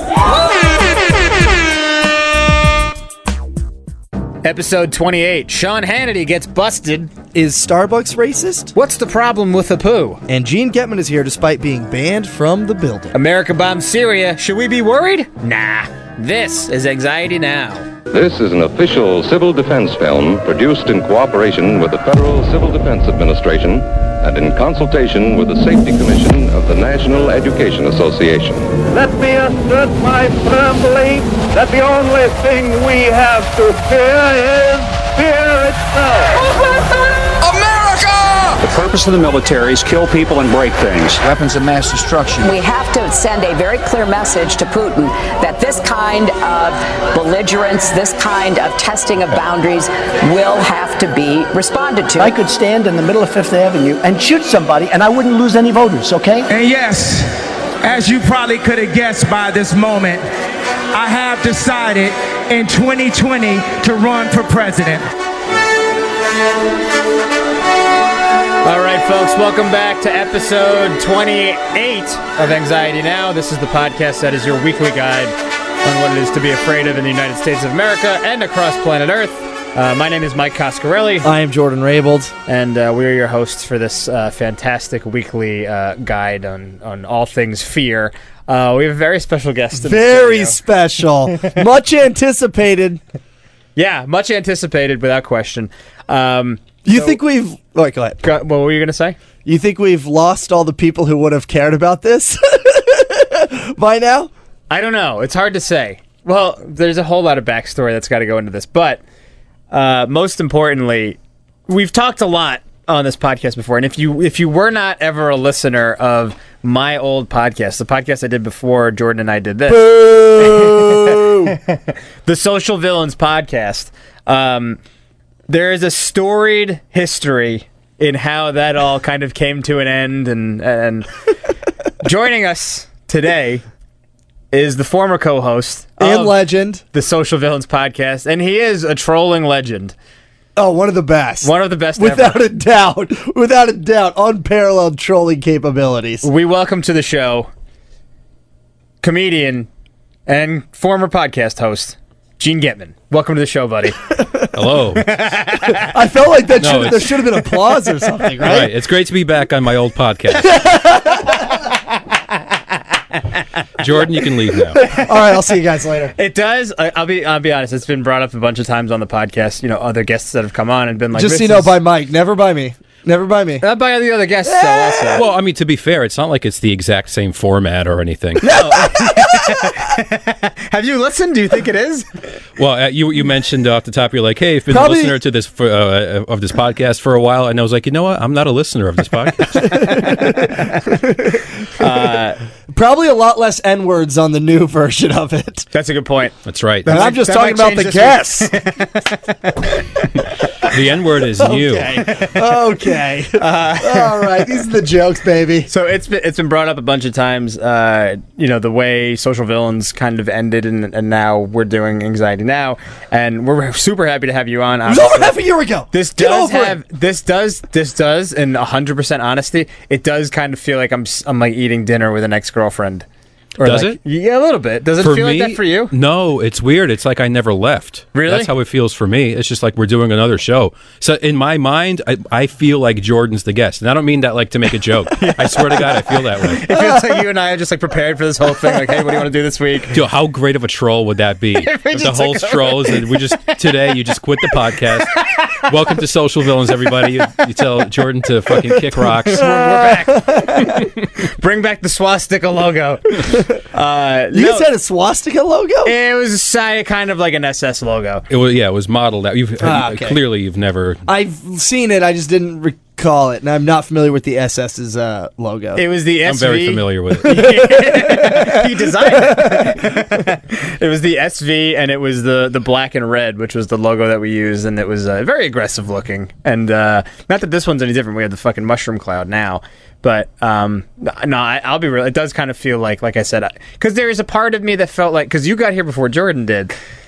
Episode 28. Sean Hannity gets busted. Is Starbucks racist? What's the problem with the poo? And Gene Getman is here despite being banned from the building. America bombs Syria. Should we be worried? Nah. This is Anxiety Now. This is an official civil defense film produced in cooperation with the Federal Civil Defense Administration and in consultation with the Safety Commission of the National Education Association. Let me assert my firm belief that the only thing we have to fear is fear itself. The purpose of the military is kill people and break things. Weapons of mass destruction. We have to send a very clear message to Putin that this kind of belligerence, this kind of testing of boundaries will have to be responded to. I could stand in the middle of Fifth Avenue and shoot somebody and I wouldn't lose any voters, okay? And yes, as you probably could have guessed by this moment, I have decided in 2020 to run for president. All right, folks, welcome back to episode 28 of Anxiety Now. This is the podcast that is your weekly guide on what it is to be afraid of in the United States of America and across planet Earth. My name is Mike Coscarelli. I am Jordan Raybold. And we are your hosts for this fantastic weekly guide on all things fear. We have a very special guest in the Very studio. special. Much anticipated. Yeah, much anticipated, without question. You think we've... Oh, go ahead. What were you going to say? You think we've lost all the people who would have cared about this by now? I don't know. It's hard to say. Well, there's a whole lot of backstory that's got to go into this. But most importantly, we've talked a lot on this podcast before. And if you were not ever a listener of my old podcast, the podcast I did before Jordan and I did this, the Social Villains podcast, there is a storied history in how that all kind of came to an end. And joining us today is the former co-host and legend, the Social Villains podcast, and he is a trolling legend. Oh, one of the best. One of the best without ever. a doubt. Without a doubt. Unparalleled trolling capabilities. We welcome to the show comedian and former podcast host, Gene Getman. Welcome to the show, buddy. Hello. I felt like there should have been applause or something, right? Right. It's great to be back on my old podcast. Jordan, you can leave now. All right, I'll see you guys later. It does. I'll be honest. It's been brought up a bunch of times on the podcast. You know, other guests that have come on and been like, just so you know, by Mike, never by me. Never by me. Not by the other guests, though, also. Well, I mean, to be fair, it's not like it's the exact same format or anything. No. Have you listened? Do you think it is? Well, you mentioned off the top, you're like, hey, I've been a listener to this of this podcast for a while, and I was like, you know what? I'm not a listener of this podcast. Probably a lot less N-words on the new version of it. That's a good point. That's right. And I'm just talking about the guests. The N-word is new. Okay. All right. These are the jokes, baby. So it's been brought up a bunch of times, the way Social Villains kind of ended, and now we're doing Anxiety Now, and we're super happy to have you on. It was over half a year ago. This does, in 100% honesty, it does kind of feel like I'm like eating dinner with an ex-girlfriend. Or does like, it? Yeah, a little bit. Does it feel like that for you? No, it's weird. It's like I never left. Really? That's how it feels for me. It's just like we're doing another show. So in my mind, I feel like Jordan's the guest. And I don't mean that like to make a joke. I swear to God, I feel that way. It feels like you and I are just like prepared for this whole thing. Like, hey, what do you want to do this week? Dude, how great of a troll would that be? If the whole troll is that you just quit the podcast. Welcome to Social Villains, everybody. You tell Jordan to fucking kick rocks. We're back. Bring back the swastika logo. You guys had a swastika logo? It was kind of like an SS logo. It was modeled out. Okay. Clearly, you've never. I've seen it. I just didn't recall it, and I'm not familiar with the SS's logo. It was the SV. I'm very familiar with it. He designed it. It was the SV, and it was the black and red, which was the logo that we used, and it was very aggressive looking. And not that this one's any different. We have the fucking mushroom cloud now. But, I'll be real. It does kind of feel like I said, because there is a part of me that felt like, because you got here before Jordan did,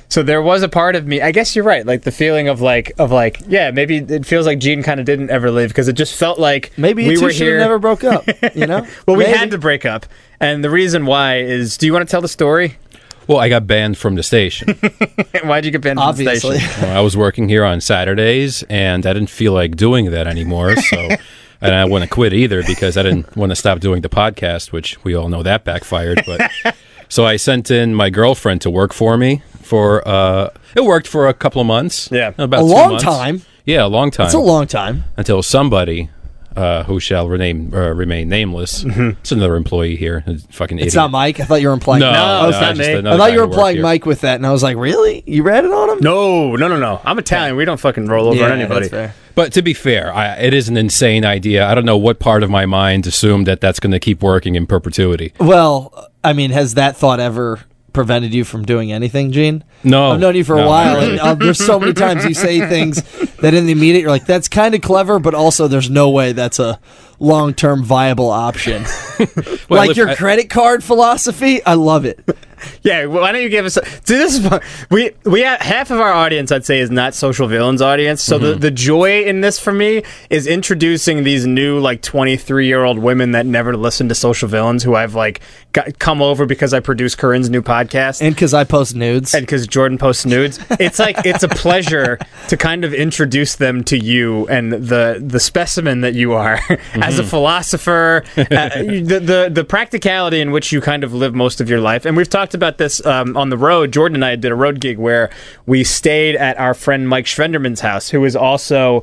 So there was a part of me, I guess you're right, like the feeling of yeah, maybe it feels like Gene kind of didn't ever leave because it just felt like maybe we were here. Never broke up, you know? Well, we had to break up. And the reason why is, do you want to tell the story? Well, I got banned from the station. Why'd you get banned from the station? Well, I was working here on Saturdays, and I didn't feel like doing that anymore. So, and I wouldn't quit either because I didn't want to stop doing the podcast, which we all know that backfired. But so I sent in my girlfriend to work for me for. It worked for a couple of months. Yeah, about a 2 long months. time. Yeah, a long time. It's a long time until somebody. Who shall remain nameless. It's another employee here. Fucking idiot. It's not Mike? I thought you were implying... No, it's not me. I thought you were implying Mike with that, and I was like, really? You ratted on him? No. I'm Italian. We don't fucking roll over on anybody. That's fair. But to be fair, it is an insane idea. I don't know what part of my mind assumed that that's going to keep working in perpetuity. Well, I mean, has that thought ever prevented you from doing anything, Gene? No. I've known you for a while, and there's so many times you say things that in the immediate, you're like, that's kind of clever, but also there's no way that's a long-term viable option. Well, like your credit card philosophy, I love it. Yeah, why don't you give us... this is we have, half of our audience, I'd say, is not Social Villains audience, so the joy in this for me is introducing these new, 23-year-old women that never listen to Social Villains, who I've, come over because I produce Corinne's new podcast. And because I post nudes. And because Jordan posts nudes. It's it's a pleasure to kind of introduce them to you and the specimen that you are as a philosopher, the practicality in which you kind of live most of your life. And we've talked about this on the road. Jordan and I did a road gig where we stayed at our friend Mike Schwenderman's house, who is also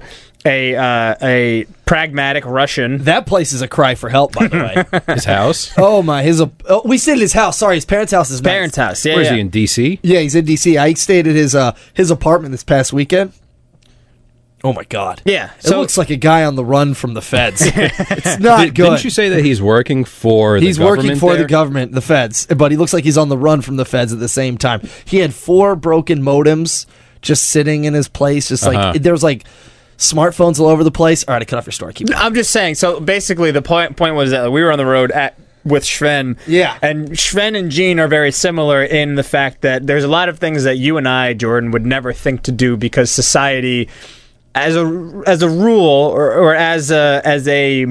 a pragmatic Russian. That place is a cry for help, by the way. His house? Oh my! We stayed at his house. Sorry, his parents' house is his parents' house. Yeah, Where is he, in D.C.? Yeah, he's in D.C. I stayed at his apartment this past weekend. Oh my God! Yeah, it looks like a guy on the run from the feds. It's not good. Didn't you say that he's working for the government? He's working for the government, the feds, but he looks like he's on the run from the feds at the same time. He had 4 broken modems just sitting in his place, just there was smartphones all over the place. All right, I cut off your story. Keep going. I'm just saying. So basically, the point was that we were on the road with Schwen. Yeah. And Schwen and Gene are very similar in the fact that there's a lot of things that you and I, Jordan, would never think to do because society, as a rule or as a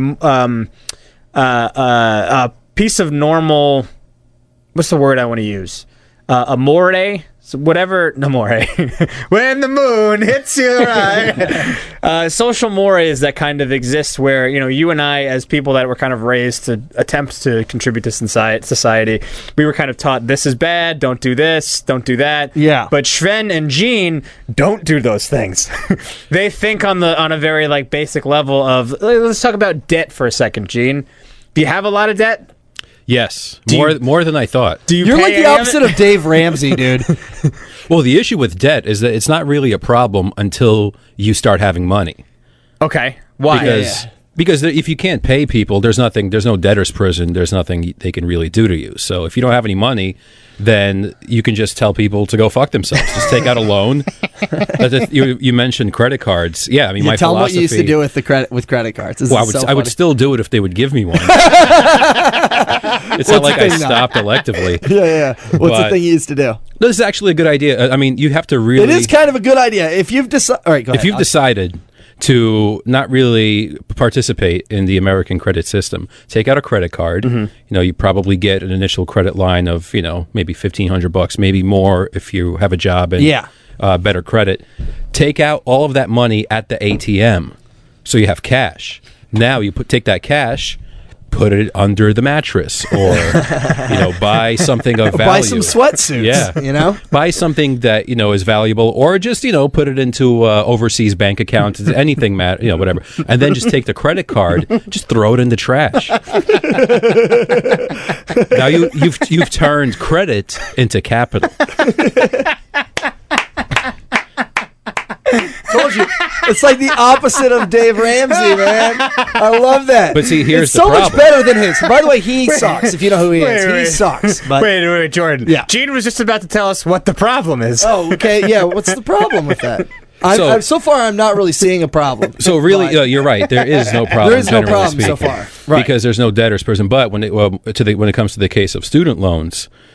piece of normal, what's the word I want to use? Amore. So whatever, namore, when the moon hits your eye. Social mores that kind of exist where, you and I, as people that were kind of raised to attempt to contribute to society, we were kind of taught this is bad, don't do this, don't do that. Yeah. But Schwen and Gene don't do those things. They think on a very basic level of, let's talk about debt for a second, Gene. Do you have a lot of debt? Yes, more than I thought. You're like the opposite of Dave Ramsey, dude. Well, the issue with debt is that it's not really a problem until you start having money. Okay, why? Because if you can't pay people, there's no debtor's prison. There's nothing they can really do to you. So if you don't have any money, then you can just tell people to go fuck themselves. Just take out a loan. You mentioned credit cards. Yeah, I mean, my tell philosophy. Them what you used to do with credit cards. Well, I would still do it if they would give me one. It's not like I stopped electively. Yeah. What's the thing you used to do? This is actually a good idea. I mean, you have to really. It is kind of a good idea if you've decided. All right, go ahead. If you've decided to not really participate in the American credit system, take out a credit card. Mm-hmm. You probably get an initial credit line of maybe $1,500, maybe more if you have a job and better credit. Take out all of that money at the ATM, so you have cash. Now you take that cash, put it under the mattress, or buy something of value. Buy some sweatsuits. Yeah, buy something that is valuable, or just put it into overseas bank account. Anything matter, whatever. And then just take the credit card, just throw it in the trash. Now you've turned credit into capital. Told you. It's like the opposite of Dave Ramsey, man. I love that. But see, here's it's the so problem. Much better than his. By the way, he sucks, if you know who he is. He sucks. But wait, Jordan. Yeah. Gene was just about to tell us what the problem is. Oh, okay. Yeah, what's the problem with that? So far, I'm not really seeing a problem. So really, you're right. There is no problem. There is no problem so far, right? Because there's no debtor's prison. But when it comes to the case of student loans,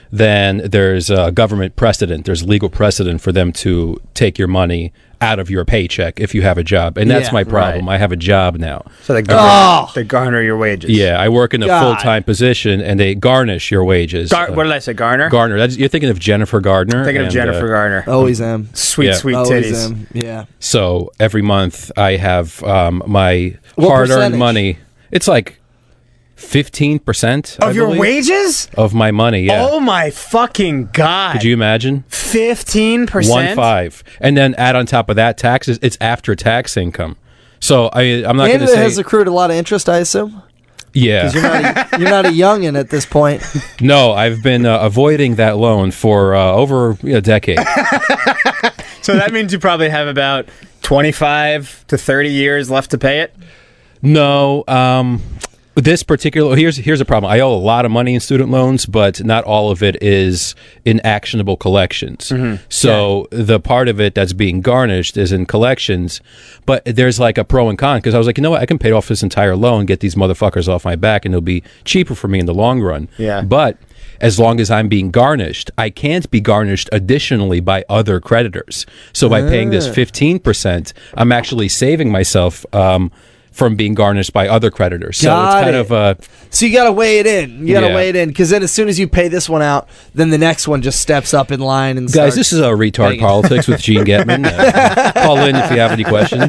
then there's government precedent. There's legal precedent for them to take your money out of your paycheck if you have a job. And that's my problem. Right. I have a job now. So they garner your wages. Yeah, I work in a full-time position, and they garnish your wages. What did I say, Garner? Garner. You're thinking of Jennifer Gardner. Thinking of Jennifer Garner. Always am. Sweet titties. Am. Yeah. So every month I have my hard-earned money. It's like 15% of your wages of my money. Yeah. Oh my fucking god! Could you imagine? 15%. 1.5, and then add on top of that taxes. It's after-tax income. So I'm not going to say. And it has accrued a lot of interest, I assume. Yeah, because you're not a youngin' at this point. No, I've been avoiding that loan for over a decade. So that means you probably have about 25 to 30 years left to pay it. No, this particular here's a problem. I owe a lot of money in student loans, but not all of it is in actionable collections. Mm-hmm. So the part of it that's being garnished is in collections, but there's like a pro and con, because I was like, you know what, I can pay off this entire loan, get these motherfuckers off my back, and it'll be cheaper for me in the long run. Yeah. But as long as I'm being garnished, I can't be garnished additionally by other creditors. So by paying this 15%, I'm actually saving myself from being garnished by other creditors. So it's kind of so you got to weigh it in. You got to weigh it in, because then as soon as you pay this one out, then the next one just steps up in line and guys, this is a retard politics with Gene Getman. Call in if you have any questions.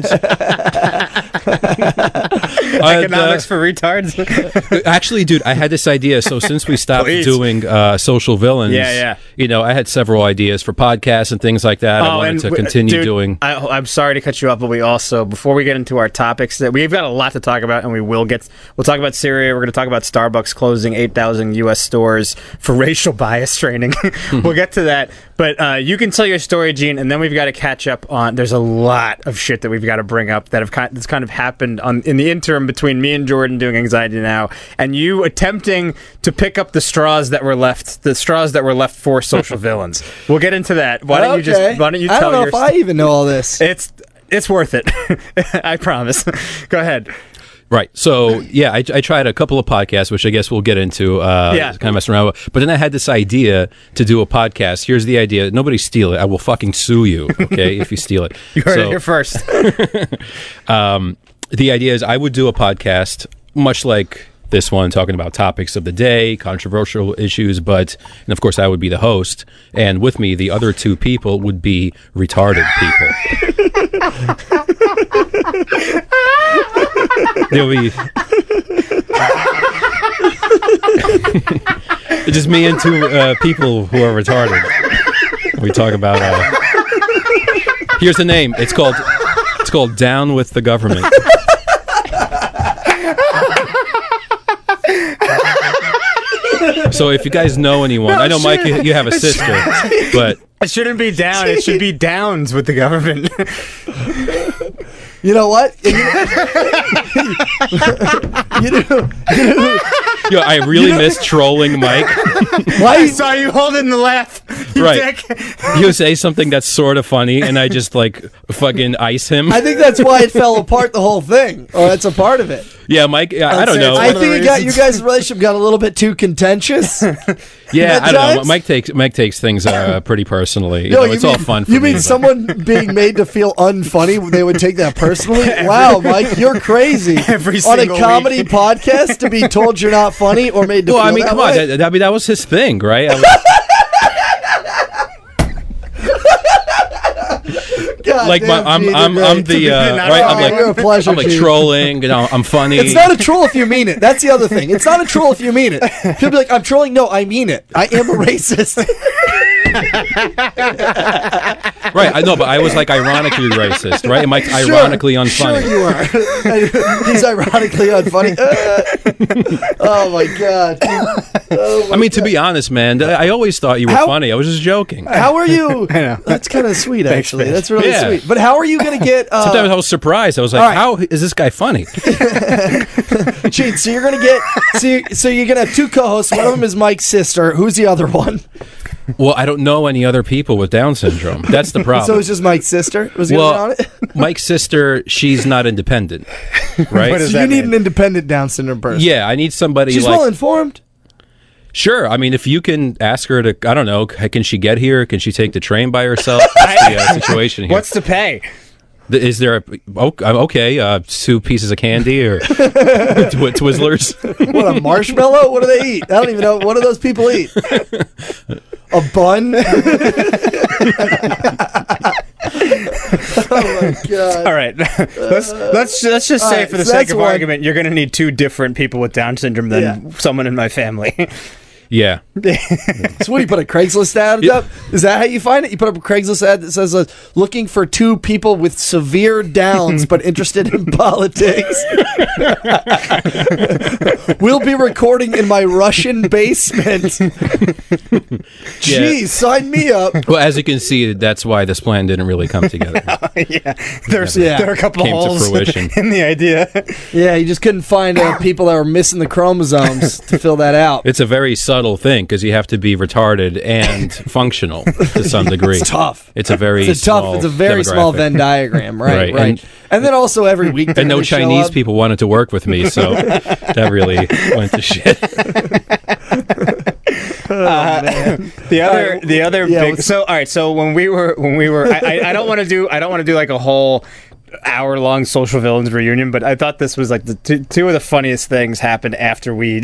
Economics for retards. Actually, dude, I had this idea. So since we stopped doing social villains, I had several ideas for podcasts and things like that. I wanted to continue doing. I'm sorry to cut you off, but we also, before we get into our topics, that we've got a lot to talk about, and we'll talk about Syria. We're going to talk about Starbucks closing 8,000 U.S. stores for racial bias training. We'll get to that. But you can tell your story, Gene, and then we've got to catch up on. There's a lot of shit that we've got to bring up that's kind of happened in the interim between me and Jordan doing Anxiety Now, and you attempting to pick up the straws that were left for social villains. We'll get into that. Why don't you tell I don't know if I even know all this. It's worth it. I promise. Go ahead. Right. So, yeah, I tried a couple of podcasts, which I guess we'll get into, kind of messing around with. But then I had this idea to do a podcast. Here's the idea. Nobody steal it. I will fucking sue you, okay, if you steal it. You heard it here first. The idea is I would do a podcast, much like this one, talking about topics of the day, controversial issues, and of course I would be the host, and with me, the other two people would be retarded people. They'll be it's just me and two people who are retarded. We talk about here's the name. It's called Down with the Government. So if you guys know anyone, I know, Mike, you have a sister, but it shouldn't be down. It should be downs with the government. You know what? Yo, I really miss trolling Mike. Why? I saw you holding the laugh. Right. He'll say something that's sort of funny, and I just fucking ice him. I think that's why it fell apart, the whole thing. Or that's a part of it. Yeah, Mike, I don't know. I think you guys' relationship got a little bit too contentious. Yeah, I don't know. Mike takes things pretty personally. It's all fun for me. You mean someone being made to feel unfunny, they would take that personally? Wow, Mike, you're crazy. On a comedy podcast to be told you're not funny or made to feel that way? Come on. That was his thing, right? God damn, I'm the right. You're a pleasure, I'm like trolling. I'm funny. It's not a troll if you mean it. That's the other thing. It's not a troll if you mean it. He'll be like, I'm trolling. No, I mean it. I am a racist. Right, I know, but I was ironically racist, right? Mike's ironically unfunny. Sure you are. He's ironically unfunny. Oh my god. I mean, to be honest, man, I always thought you were funny. I was just joking. How are you? That's kind of sweet, actually. That's really sweet. But how are you going to get? Sometimes I was surprised. I was like, "How is this guy funny?" Gene, so you're going to get. So you're going to have two co-hosts. One of them is Mike's sister. Who's the other one? Well, I don't know any other people with Down syndrome. That's the problem. So it's just Mike's sister? Was going on it? Mike's sister, she's not independent, right? So you need an independent Down syndrome person. Yeah, I need somebody She's well informed. Sure. I mean, if you can ask her to, I don't know, can she get here? Can she take the train by herself? What's the situation here? What's to pay? Is there okay, 2 pieces of candy or Twizzlers? What, a marshmallow? What do they eat? I don't even know. What do those people eat? A bun? Oh my god! All right, let's just say for the sake of argument, you're going to need 2 different people with Down syndrome than someone in my family. Yeah. So what, you put a Craigslist ad up? Is that how you find it? You put up a Craigslist ad that says, looking for 2 people with severe Downs but interested in politics. We'll be recording in my Russian basement. Jeez, sign me up. Well, as you can see, that's why this plan didn't really come together. There are a couple of holes in the idea. Yeah, you just couldn't find people that were missing the chromosomes to fill that out. It's a very subtle thing because you have to be retarded and functional to some degree. It's tough. It's a very It's a very small Venn diagram, right. And then also every week, and no Chinese people wanted to work with me, so that really went to shit. The other big. So all right. So when we were, I don't want to do like a whole hour-long Social Villains reunion, but I thought this was like the two of the funniest things happened after we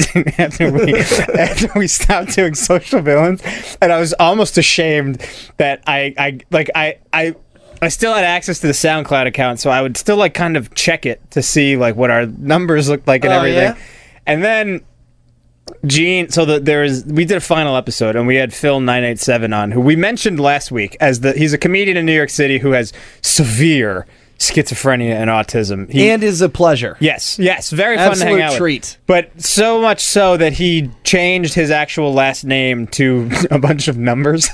stopped doing Social Villains, and I was almost ashamed that I still had access to the SoundCloud account, so I would still like kind of check it to see like what our numbers looked like and everything. Yeah? And then Gene, so we did a final episode and we had Phil 987 on, who we mentioned last week as he's a comedian in New York City who has severe schizophrenia and autism. And is a pleasure. Yes, very fun to hang out treat. With. But so much so that he changed his actual last name to a bunch of numbers.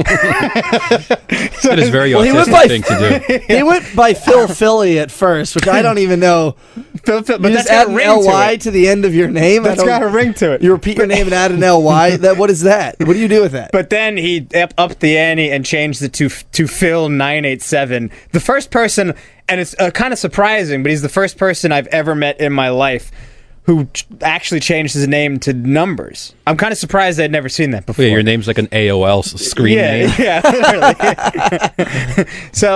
That is very autistic thing to do. He went by Phil Philly at first, which I don't even know. Phil, but you that's just add an LY to the end of your name? That's got a ring to it. You repeat your name and add an LY? What is that? What do you do with that? But then he upped the ante and changed it to Phil 987. The first person, and it's kind of surprising, but he's the first person I've ever met in my life who actually changed his name to numbers. I'm kind of surprised I'd never seen that before. Yeah, your name's like an AOL screen name. Yeah, literally.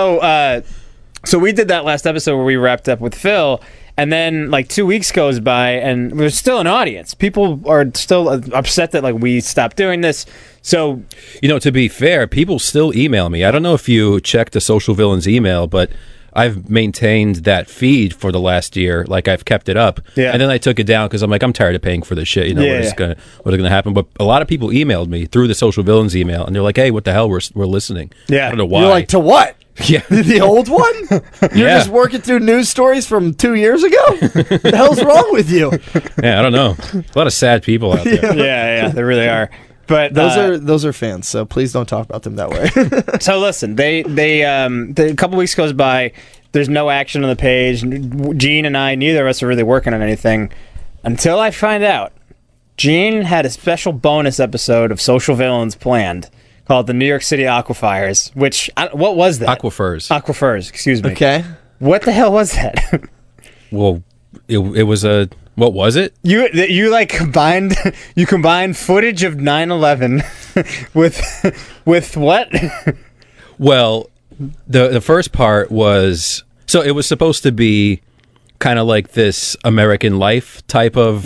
So we did that last episode where we wrapped up with Phil, and then like 2 weeks goes by, and there's still an audience. People are still upset that like we stopped doing this. So, to be fair, people still email me. I don't know if you checked the Social Villains email, but I've maintained that feed for the last year. Like, I've kept it up. Yeah. And then I took it down because I'm like, I'm tired of paying for this shit. What is going to happen? But a lot of people emailed me through the Social Villains email, and they're like, hey, what the hell? We're listening. Yeah. I don't know why. You're like, to what? Yeah. The old one? You're just working through news stories from 2 years ago? What the hell's wrong with you? Yeah, I don't know. A lot of sad people out there. Yeah, there really are. But those are fans, so please don't talk about them that way. So listen, they a couple weeks goes by, there's no action on the page. Gene and I, neither of us are really working on anything until I find out Gene had a special bonus episode of Social Villains planned called the New York City Aquafires, what was that? Aquifers, excuse me. Okay. What the hell was that? Well, it was a... What was it? You like combined footage of 9/11 with what? Well, the first part was, so it was supposed to be kind of like this American Life type of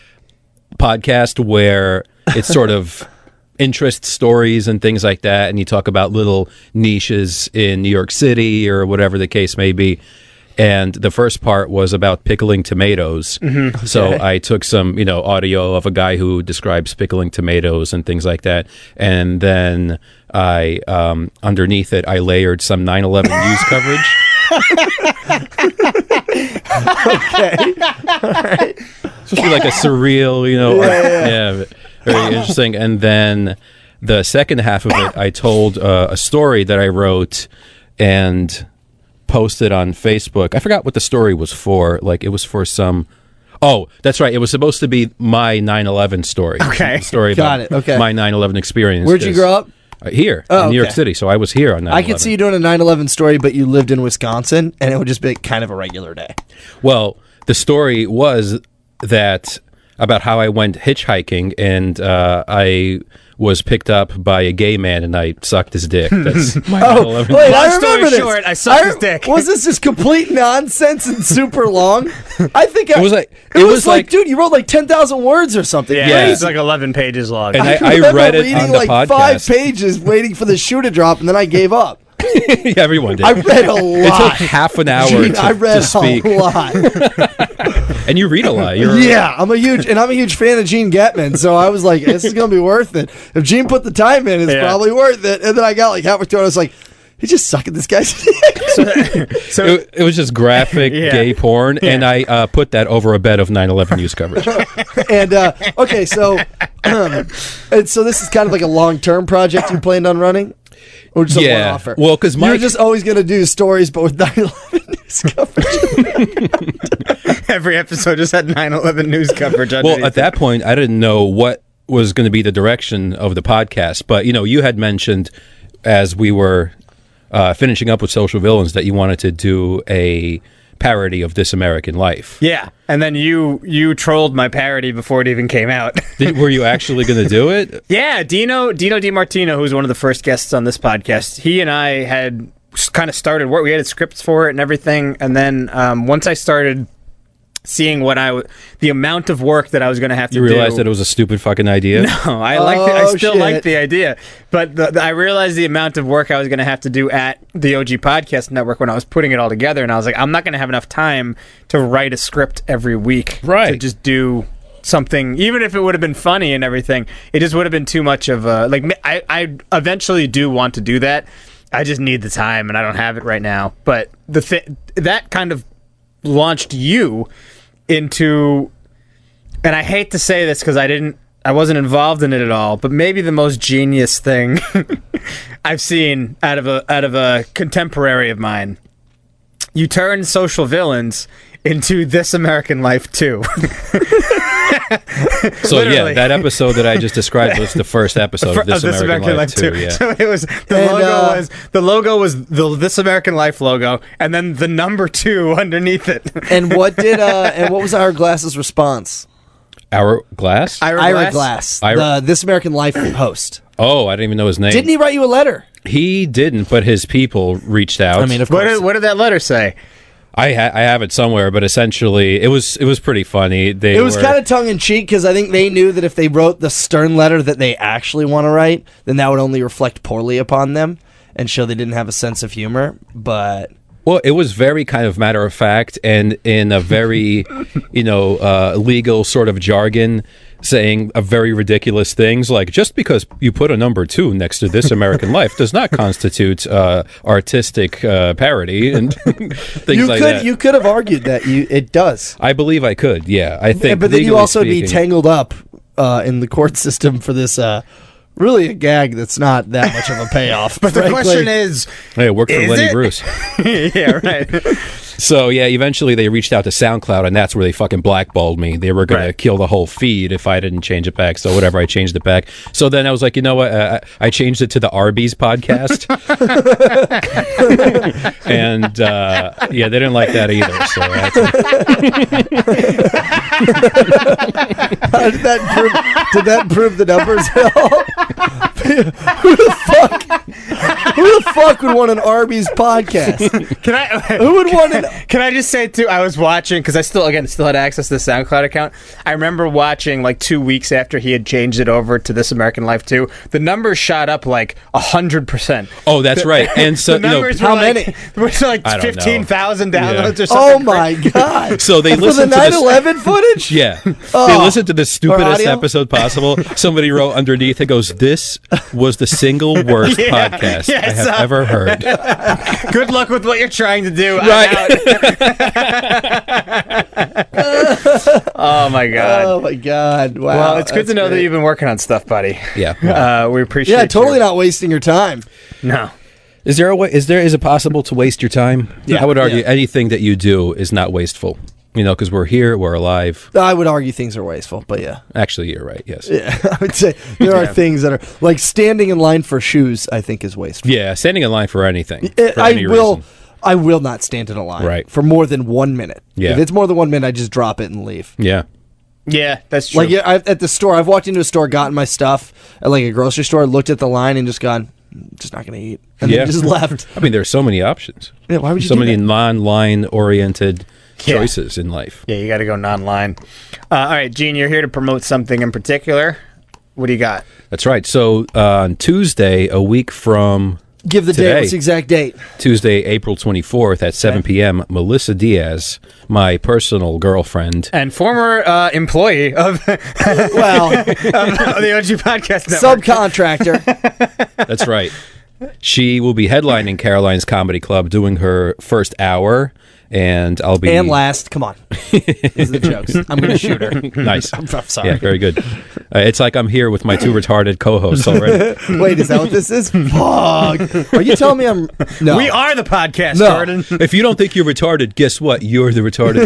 podcast where it's sort of interest stories and things like that, and you talk about little niches in New York City or whatever the case may be. And the first part was about pickling tomatoes. Mm-hmm. Okay. So I took some, audio of a guy who describes pickling tomatoes and things like that. And then I, underneath it, I layered some 9/11 news coverage. Okay. All right. It's supposed to be like a surreal, very interesting. And then the second half of it, I told a story that I wrote and posted on Facebook. I forgot what the story was for. Like, it was for some... Oh, that's right. It was supposed to be my 9/11 story. Okay. Story about my 9/11 experience. Where'd you grow up? Here, in New York City. So I was here on 9/11. I could see you doing a 9/11 story, but you lived in Wisconsin, and it would just be kind of a regular day. Well, the story was that about how I went hitchhiking and I was picked up by a gay man and I sucked his dick. That's my 9/11. Wait, I Long story remember this. short, I sucked his dick. Was this just complete nonsense and super long? I think It was like- it it was was like, like- dude, you wrote like 10,000 words or something. Yeah, Yeah. it's like 11 pages long. And I remember read it reading on the like podcast. 5 pages, waiting for the shoe to drop, and then I gave up. Yeah, everyone did. I read a It took lot. half an hour Gene, I to read speak. a lot. And you read a lot. You're, Yeah, I'm a huge fan of Gene Getman, so I was like, this is gonna be worth it. If Gene put the time in, it's Yeah. probably worth it. And then I got like halfway through, and I was like, he's just sucking this guy's dick. So It was just graphic Yeah. gay porn, and I put that over a bed of 9/11 news coverage. And okay, so and so this is kind of like a long-term project you planned on running, or just a Yeah. one-offer? Well, 'cause you're Mike- just always gonna do stories, but with 9/11 news coverage. every episode just had 9/11 news coverage. Well, underneath at that point, I didn't know what was going to be the direction of the podcast, but you had mentioned as we were finishing up with Social Villains that you wanted to do a parody of This American Life. Yeah, and then you trolled my parody before it even came out. Were you actually going to do it? Yeah, Dino DiMartino, who's one of the first guests on this podcast, he and I had kind of started work. We had scripts for it and everything, and then once I started seeing the amount of work that I was going to have to do. You realized that it was a stupid fucking idea? No, I still shit. like the idea, but I realized the amount of work I was going to have to do at the OG Podcast Network when I was putting it all together, and I was like, I'm not going to have enough time to write a script every week, Right. to just do something, even if it would have been funny and everything. It just would have been too much of a I eventually do want to do that. I just need the time, and I don't have it right now. But that kind of launched you into, and I hate to say this because I wasn't involved in it at all, but maybe the most genius thing I've seen out of a contemporary of mine. You turned Social Villains into This American Life 2. So Literally. yeah, that episode that I just described was the first episode of This American Life 2. Yeah. So it was the logo was the This American Life logo, and then the number 2 underneath it. And what was Ira Glass's response? Hourglass? Ira Glass, the This American Life host. Oh, I didn't even know his name. Didn't he write you a letter? He didn't, but his people reached out. I mean, of course. What did that letter say? I have it somewhere, but essentially, it was pretty funny. It was kind of tongue in cheek because I think they knew that if they wrote the stern letter that they actually want to write, then that would only reflect poorly upon them and show they didn't have a sense of humor. But well, it was very kind of matter of fact and in a very legal sort of jargon, saying a very ridiculous things like just because you put a number 2 next to This American Life does not constitute artistic parody and things like that. You could have argued that it does. I believe I could. Yeah, I think. But then you legally also would be speaking- tangled up in the court system for this. Really, a gag that's not that much of a payoff. But the frankly. question is, Hey, it worked for Is Lenny it? Bruce. yeah, right. So yeah, eventually they reached out to SoundCloud, and that's where they fucking blackballed me. They were going to Right. kill the whole feed if I didn't change it back. So whatever, I changed it back. So then I was like, you know what? I changed it to the Arby's podcast, and yeah, they didn't like that either. So Did that prove the numbers at all? Who the fuck would want an Arby's podcast? Who would want an? Can I just say too? I was watching because I still had access to the SoundCloud account. I remember watching like 2 weeks after he had changed it over to This American Life 2. The numbers shot up like 100%. oh, that's right. And so The numbers how were many? like I don't know. 15,000 downloads Yeah. or something. Oh my god! So they for the listened to this. 9/11 footage. Yeah, they Oh. listened to the stupidest audio? episode possible. Somebody wrote underneath it goes, "This was the single worst podcast Yeah, I have so- ever heard." Good luck with what you're trying to do. I'm Right. out. Oh my god. Oh my god! Wow. Well, it's good to that's know that great. you've been working on stuff, buddy. Yeah. We appreciate. Yeah, totally you. not wasting your time. No. Is there a way? Is it possible to waste your time? Yeah. I would argue Yeah. anything that you do is not wasteful. Because we're here, we're alive. I would argue things are wasteful, but yeah. Actually, you're right. Yes. Yeah, I would say there are things that are like standing in line for shoes. I think is wasteful. Yeah, standing in line for anything. For any reason. I will not stand in a line Right. for more than 1 minute. Yeah. If it's more than 1 minute, I just drop it and leave. Yeah. Yeah, that's true. Like at the store, I've walked into a store, gotten my stuff at like a grocery store, looked at the line, and just gone, just not going to eat, and then just left. I mean, there's so many options. Yeah, why would you? So do many that? non-line oriented choices in life. Yeah, you got to go non-line. All right, Gene, you're here to promote something in particular. What do you got? That's right. So on Tuesday, a week from Give the today, date. What's the exact date? Tuesday, April 24th at 7 p.m., Melissa Diaz, my personal girlfriend. And former employee of, Well, of the OG Podcast Network. subcontractor. That's right. She will be headlining Caroline's Comedy Club, doing her first hour, and I'll be... And last. Come on. These are the jokes. I'm going to shoot her. Nice. I'm sorry. Yeah, very good. It's like I'm here with my two retarded co-hosts already. Wait, is that what this is? Fuck. Are you telling me I'm... No. We are the podcast, No. Jordan. If you don't think you're retarded, guess what? You're the retarded.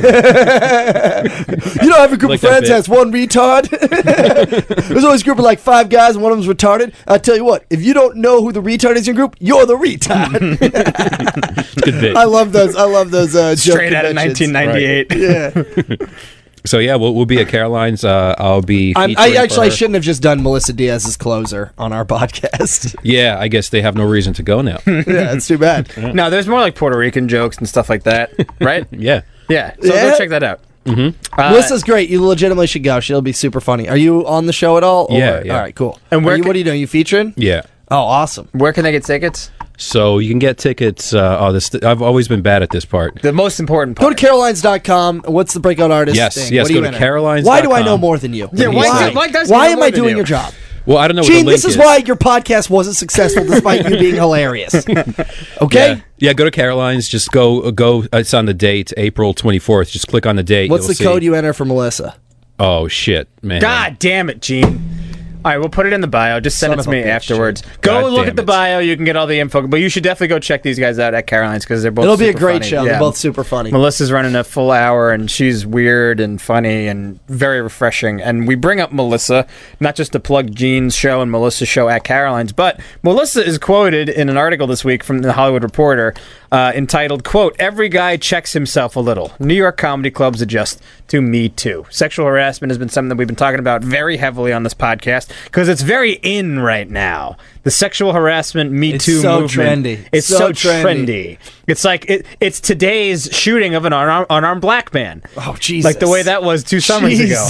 You don't have a group Like of that friends bit. that's one retard? There's always a group of like 5 guys and one of them's retarded. I'll tell you what, if you don't know who the retard is in your group, you're the retard. Good bit. I love those joke Straight out of conventions. 1998. Yeah. So yeah, we'll be at Caroline's. I'll be. I featuring actually for I her. shouldn't have just done Melissa Diaz's closer on our podcast. Yeah, I guess they have no reason to go now. Yeah, it's too bad. No, there's more like Puerto Rican jokes and stuff like that, right? Yeah. Yeah, so Yeah. go check that out. Melissa's great. You legitimately should go. She'll be super funny. Are you on the show at all? Or- Yeah, yeah. All right, cool. And what are you doing? You featuring? Yeah. Oh, awesome. Where can they get tickets? So you can get tickets. I've always been bad at this part. The most important Go part. to carolines.com. What's the breakout artist Yes, thing? yes, What do go you to enter? carolines.com. Why do I know more than you? Yeah, why does he Why know am more I than doing you? your job? Well, I don't know what Gene, the link this is why your podcast wasn't successful despite you being hilarious. Okay? Yeah, go to Caroline's. Just go. It's on the date, April 24th. Just click on the date. What's you'll the see. code you enter for Melissa? Oh, shit, man. God damn it, Gene. All right, we'll put it in the bio. Just send Son it of to a me bitch. afterwards. God Go look damn at the it. bio. You can get all the info. But you should definitely go check these guys out at Caroline's because they're both It'll be a super great funny. show. They're both super funny. Melissa's running a full hour, and she's weird and funny and very refreshing. And we bring up Melissa, not just to plug Gene's show and Melissa's show at Caroline's, but Melissa is quoted in an article this week from the Hollywood Reporter entitled, quote, "Every guy checks himself a little. New York comedy clubs adjust to Me Too." Sexual harassment has been something that we've been talking about very heavily on this podcast because it's very in right now. The sexual harassment Me It's Too so movement. trendy. It's So so trendy. trendy. It's like it's today's shooting of an unarmed black man. Oh, Jesus. Like the way that was 2 summers ago.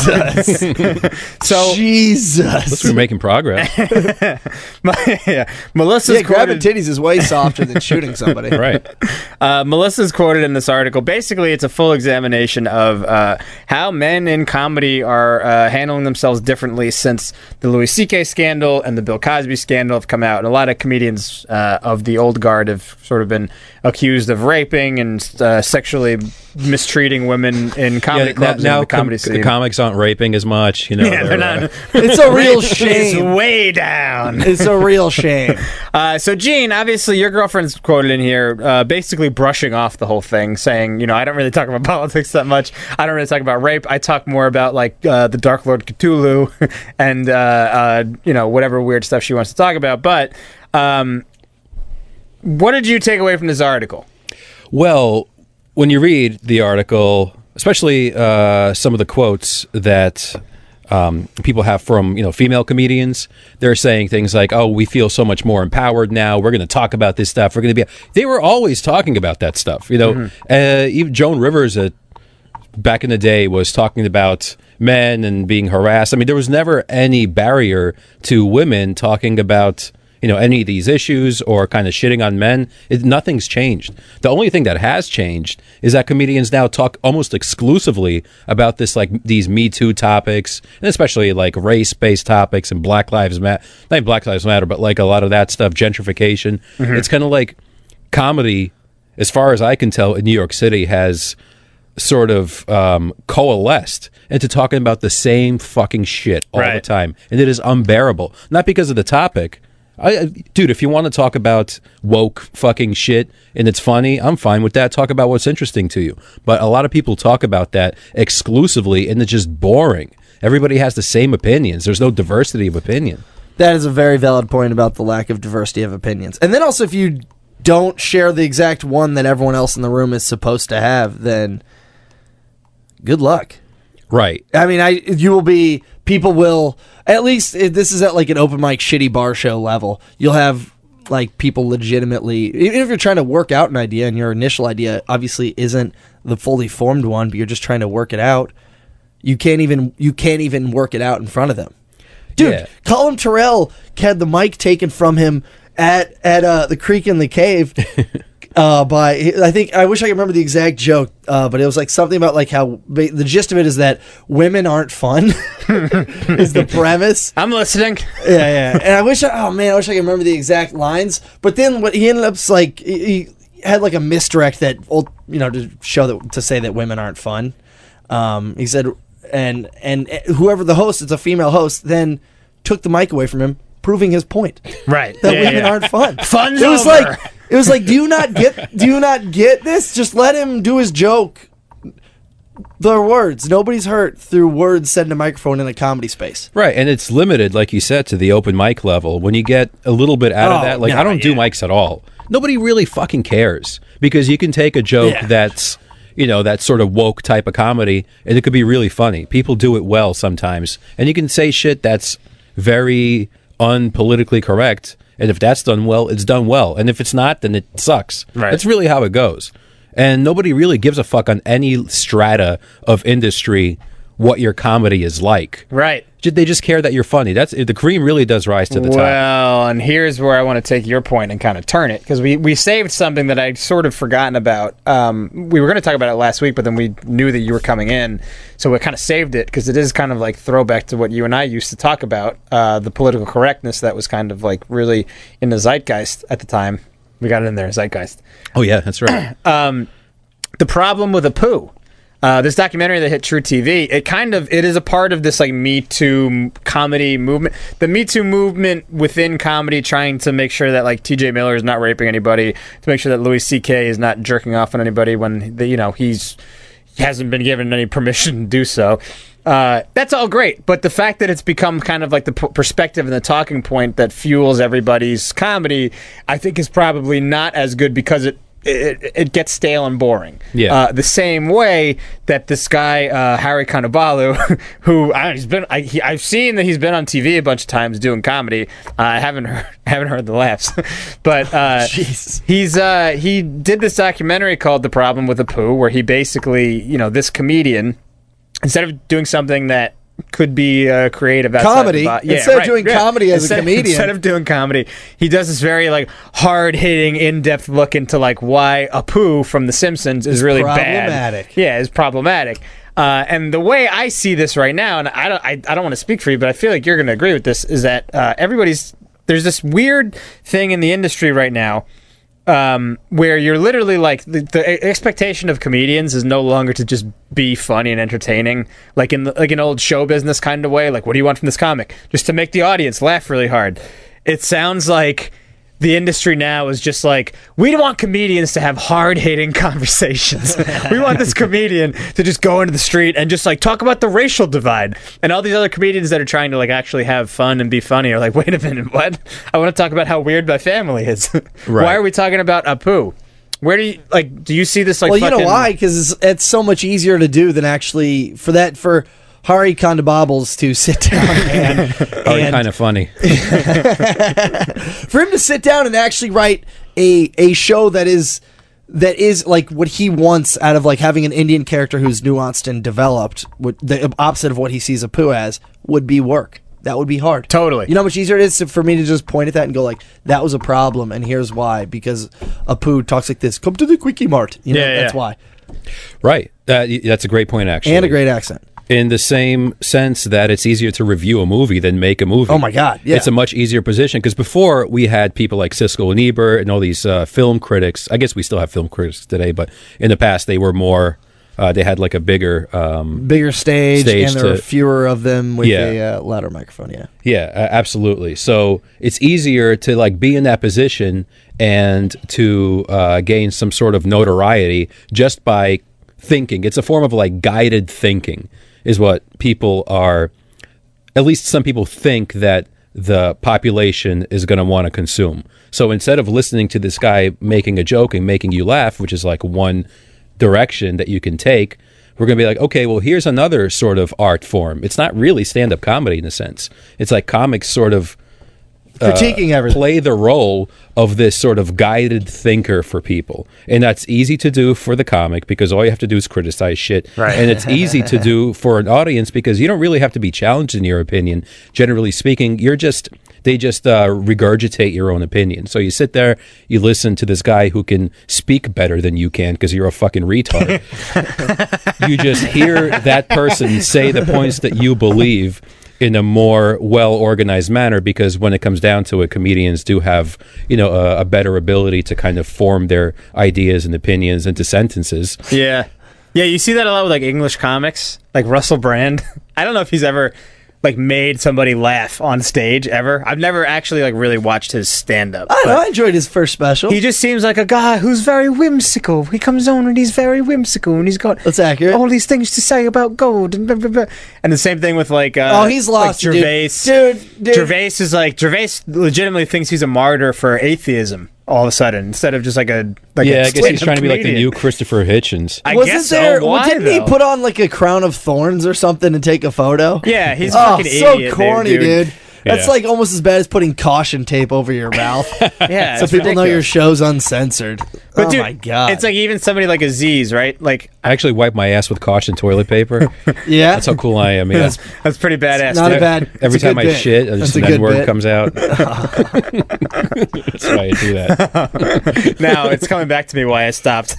So Jesus. We're making progress. Melissa's Yeah, grabbing quoted. titties is way softer than shooting somebody. Right. Melissa's quoted in this article. Basically, it's a full examination of how men in comedy are handling themselves differently since the Louis C.K. scandal and the Bill Cosby scandal have come out. And a lot of comedians of the old guard have sort of been accused of raping and sexually mistreating women in comedy clubs now and the comedy scene. comics aren't raping as much. You know, Yeah, they're not. It's a real It's shame. way down. It's a real shame. So, Gene, obviously, your girlfriend's quoted in here, basically brushing off the whole thing, saying, you know, I don't really talk about politics that much. I don't really talk about rape. I talk more about, like, the Dark Lord Cthulhu and, you know, whatever weird stuff she wants to talk about. But what did you take away from this article? Well, when you read the article, especially some of the quotes that people have from female comedians, they're saying things like, "Oh, we feel so much more empowered now. We're going to talk about this stuff. We're going to be." They were always talking about that stuff. Even Joan Rivers back in the day was talking about men and being harassed. I mean, there was never any barrier to women talking about any of these issues or kind of shitting on men. Nothing's changed. The only thing that has changed is that comedians now talk almost exclusively about this, like these Me Too topics, and especially like race-based topics and Black Lives Matter. Not even Black Lives Matter, but like a lot of that stuff, gentrification. It's kind of like comedy, as far as I can tell, in New York City has sort of coalesced into talking about the same fucking shit all the time. And it is unbearable. Not because of the topic. Dude, if you want to talk about woke fucking shit and it's funny, I'm fine with that. Talk about what's interesting to you. But a lot of people talk about that exclusively and it's just boring. Everybody has the same opinions. There's no diversity of opinion. That is a very valid point about the lack of diversity of opinions. And then also, if you don't share the exact one that everyone else in the room is supposed to have, then good luck. Right. I mean, people will, at least if this is at like an open mic shitty bar show level, you'll have like people legitimately, even if you're trying to work out an idea and your initial idea obviously isn't the fully formed one, but you're just trying to work it out, you can't even work it out in front of them. Dude, Colin Terrell had the mic taken from him at the Creek in the Cave. I wish I could remember the exact joke, but it was like something about like how the gist of it is that women aren't fun is the premise. I'm listening. Yeah. And I wish I could remember the exact lines. But then what he ended up like, he had like a misdirect that, to say that women aren't fun. He said, and whoever the host, it's a female host, then took the mic away from him, proving his point. Right. That women aren't fun. Fun's it was over. It was like, do you not get this? Just let him do his joke. They're words. Nobody's hurt through words said in a microphone in a comedy space. Right, and it's limited, like you said, to the open mic level. When you get a little bit out of that, like I don't do mics at all. Nobody really fucking cares because you can take a joke that's, that sort of woke type of comedy, and it could be really funny. People do it well sometimes, and you can say shit that's very unpolitically correct. And if that's done well, it's done well. And if it's not, then it sucks. Right. That's really how it goes. And nobody really gives a fuck on any strata of industry what your comedy is like. Right. They just care that you're funny. The cream really does rise to the top. Well, and here's where I want to take your point and kind of turn it, because we saved something that I'd sort of forgotten about. We were going to talk about it last week, but then we knew that you were coming in, so we kind of saved it, because it is kind of like throwback to what you and I used to talk about, the political correctness that was kind of like really in the zeitgeist at the time. We got it in there, zeitgeist. Oh, yeah, that's right. The problem with Apu. This documentary that hit True TV, it is a part of this like Me Too comedy movement. The Me Too movement within comedy, trying to make sure that like T.J. Miller is not raping anybody, to make sure that Louis C.K. is not jerking off on anybody when he hasn't been given any permission to do so. That's all great, but the fact that it's become kind of like the perspective and the talking point that fuels everybody's comedy, I think is probably not as good, because it gets stale and boring. Yeah. The same way that this guy Harry Kanabalu, who I've seen that he's been on TV a bunch of times doing comedy. I haven't heard the laughs, but he did this documentary called "The Problem with Apu," where he basically, this comedian, instead of doing something that could be creative comedy. Instead of doing comedy as a comedian. Instead of doing comedy, he does this very like hard-hitting, in-depth look into like why Apu from The Simpsons is really problematic. Bad. Yeah, is problematic. And the way I see this right now, and I don't want to speak for you, but I feel like you're going to agree with this, is that there's this weird thing in the industry right now, where you're literally like the expectation of comedians is no longer to just be funny and entertaining, like in an old show business kind of way. Like, what do you want from this comic? Just to make the audience laugh really hard. It sounds like the industry now is just like, we want comedians to have hard-hitting conversations. We want this comedian to just go into the street and just like talk about the racial divide. And all these other comedians that are trying to like actually have fun and be funny are like, wait a minute, what? I want to talk about how weird my family is. Right. Why are we talking about Apu? Where do you see this like? Well, you know why? Because it's so much easier to do than actually for Hari Kondabobbles to sit down and kind of funny. For him to sit down and actually write a show that is like what he wants out of like having an Indian character who's nuanced and developed, the opposite of what he sees Apu as, would be work. That would be hard. Totally. You know how much easier it is for me to just point at that and go like, that was a problem and here's why, because Apu talks like this, come to the Quickie Mart. That's why. Right. That's a great point, actually. And a great accent. In the same sense that it's easier to review a movie than make a movie. Oh my God, yeah. It's a much easier position, because before we had people like Siskel and Ebert and all these film critics. I guess we still have film critics today, but in the past they were more, they had like a bigger stage and there were fewer of them with a louder microphone, Yeah, absolutely. So it's easier to like be in that position and to gain some sort of notoriety just by thinking. It's a form of like guided thinking, is what people are, at least some people think that the population is going to want to consume. So instead of listening to this guy making a joke and making you laugh, which is like one direction that you can take, we're going to be like, okay, well, here's another sort of art form. It's not really stand-up comedy in a sense. It's like comics sort of critiquing everything, play the role of this sort of guided thinker for people, and that's easy to do for the comic because all you have to do is criticize shit, right? And it's easy to do for an audience because you don't really have to be challenged in your opinion. Generally speaking, they just regurgitate your own opinion. So you sit there, you listen to this guy who can speak better than you can because you're a fucking retard. You just hear that person say the points that you believe in a more well-organized manner, because when it comes down to it, comedians do have, a better ability to kind of form their ideas and opinions into sentences. Yeah, you see that a lot with like English comics, like Russell Brand. I don't know if he's ever like made somebody laugh on stage ever. I've never actually like really watched his stand-up. I enjoyed his first special. He just seems like a guy who's very whimsical. He comes on and he's very whimsical, and he's got that's accurate. All these things to say about gold and blah, blah, blah. And the same thing with like he's lost, like Gervais. Dude. Gervais legitimately thinks he's a martyr for atheism. All of a sudden, instead of just I guess he's trying to be like the new Christopher Hitchens. I guess so. Why, didn't he put on like a crown of thorns or something and take a photo? Yeah, he's a fucking idiot. So corny, dude. That's like almost as bad as putting caution tape over your mouth. Yeah, so people know your show's uncensored. But dude, my god, it's like even somebody like Aziz, right? Like I actually wipe my ass with caution toilet paper. Yeah, that's how cool I am. Yeah. That's pretty badass. It's not a bad. Every time I shit, just an N-word comes out. That's why I do that. Now it's coming back to me why I stopped.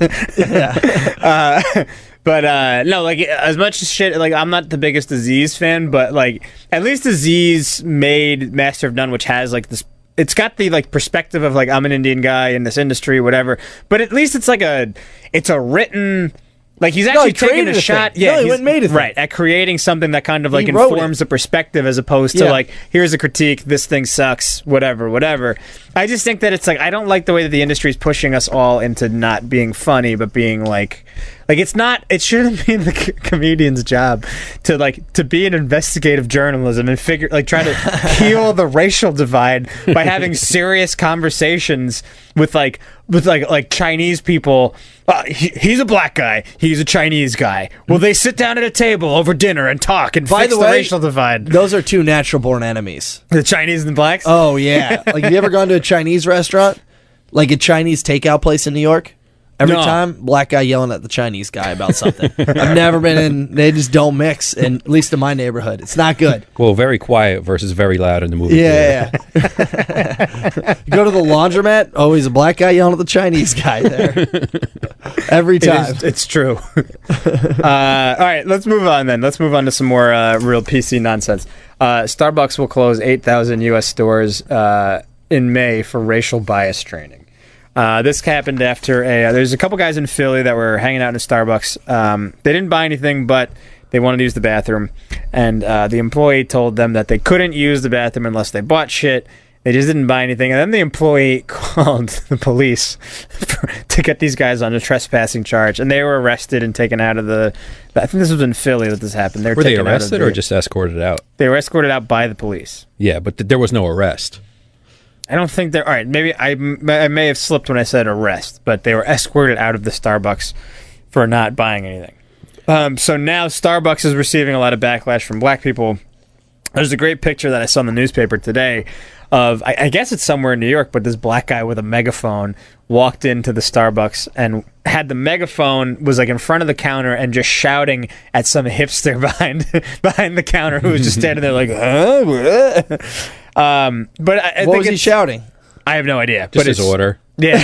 But no, like as much as shit, like I'm not the biggest Aziz fan, but like at least Aziz made Master of None, which has like this. It's got the like perspective of like I'm an Indian guy in this industry, whatever. But at least it's like it's a written. Like he's actually taking a shot. Yeah, he went and made it right at creating something that kind of like informs the perspective as opposed to like here's a critique. This thing sucks. Whatever. I just think that it's like I don't like the way that the industry is pushing us all into not being funny, but being like it's not. It shouldn't be the comedian's job to be an investigative journalism and try to heal the racial divide by having serious conversations with Chinese people. He's a black guy. He's a Chinese guy. Will they sit down at a table over dinner and talk and fix the racial divide? Those are two natural-born enemies. The Chinese and the blacks? Oh, yeah. Like, have you ever gone to a Chinese restaurant? Like a Chinese takeout place in New York? Every time, black guy yelling at the Chinese guy about something. I've never been in. They just don't mix, and at least in my neighborhood. It's not good. Well, very quiet versus very loud in the movie. Yeah. You go to the laundromat, always a black guy yelling at the Chinese guy there. Every time. It's true. All right, let's move on then. Let's move on to some more real PC nonsense. Starbucks will close 8,000 U.S. stores in May for racial bias training. This happened after there's a couple guys in Philly that were hanging out in a Starbucks. They didn't buy anything, but they wanted to use the bathroom. And the employee told them that they couldn't use the bathroom unless they bought shit. They just didn't buy anything. And then the employee called the police to get these guys on a trespassing charge. And they were arrested and taken out of I think this was in Philly that this happened. Were they arrested or just escorted out? They were escorted out by the police. Yeah, but there was no arrest. I don't think they're... All right, maybe I may have slipped when I said arrest, but they were escorted out of the Starbucks for not buying anything. So now Starbucks is receiving a lot of backlash from black people. There's a great picture that I saw in the newspaper today of... I guess it's somewhere in New York, but this black guy with a megaphone walked into the Starbucks and had the megaphone, was like in front of the counter and just shouting at some hipster behind the counter who was just standing there like... But I what think was he shouting? I have no idea. Just his order. Yeah.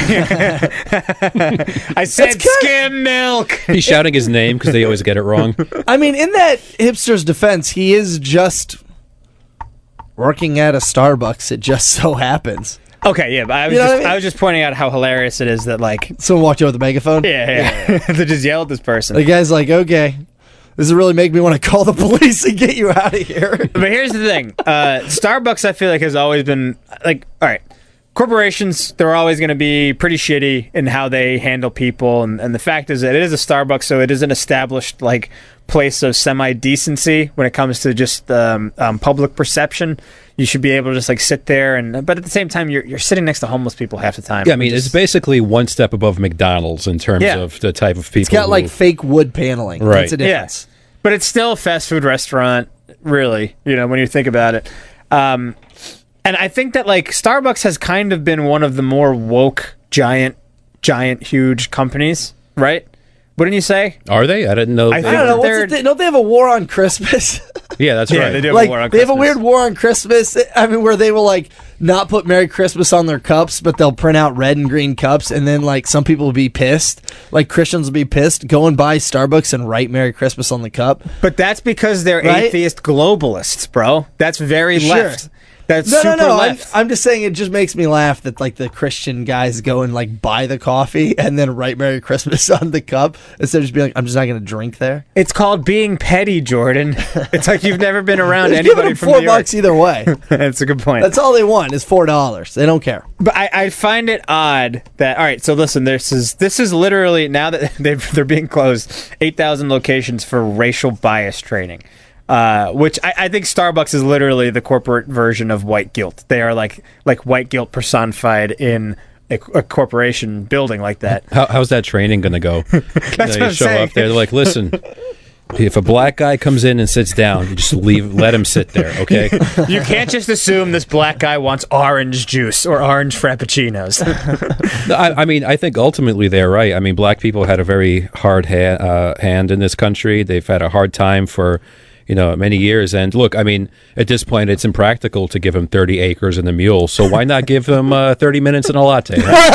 I said skim milk. He's shouting his name because they always get it wrong. I mean, in that hipster's defense, he is just working at a Starbucks. It just so happens. Okay, yeah, but I was just pointing out how hilarious it is that like someone walked in with a megaphone. Yeah. They just yell at this person. The guy's like, okay. This is really make me want to call the police and get you out of here. But here's the thing. Starbucks, I feel like, has always been... Like, all right, corporations, they're always going to be pretty shitty in how they handle people. And the fact is that it is a Starbucks, so it is an established like place of semi-decency when it comes to just public perception. You should be able to just like sit there, but at the same time, you're sitting next to homeless people half the time. Yeah, I mean, it's basically one step above McDonald's in terms of the type of people. It's got like fake wood paneling. Right. That's a difference. Yeah. But it's still a fast food restaurant, really, when you think about it. And I think that like Starbucks has kind of been one of the more woke, giant, huge companies, right? Wouldn't you say? Are they? I didn't know. I don't know. Don't they have a war on Christmas? Yeah, that's right. They do have like, a war on they Christmas. have a weird war on Christmas. I mean, where they will like not put Merry Christmas on their cups, but they'll print out red and green cups, and then like some people will be pissed. Like Christians will be pissed. Go and buy Starbucks and write Merry Christmas on the cup. But that's because they're atheist globalists, bro. That's very left. That's no. left. I'm just saying it just makes me laugh that like the Christian guys go and like buy the coffee and then write Merry Christmas on the cup instead of just being like, I'm just not going to drink there. It's called being petty, Jordan. It's like you've never been around anybody from $4 New York. either way. That's a good point. That's all they want is $4. They don't care. But I find it odd that all right. So listen, this is literally now that they're being closed, 8,000 locations for racial bias training. Which I think Starbucks is literally the corporate version of white guilt. They are like white guilt personified in a corporation building like that. How's that training going to go? That's what you I'm show saying. up there, they're like, listen, if a black guy comes in and sits down, you just let him sit there, okay? You can't just assume this black guy wants orange juice or orange frappuccinos. No, I mean, I think ultimately they're right. I mean, black people had a very hard hand in this country. They've had a hard time for many years. And look, I mean, at this point, it's impractical to give him 30 acres and a mule. So why not give him 30 minutes and a latte?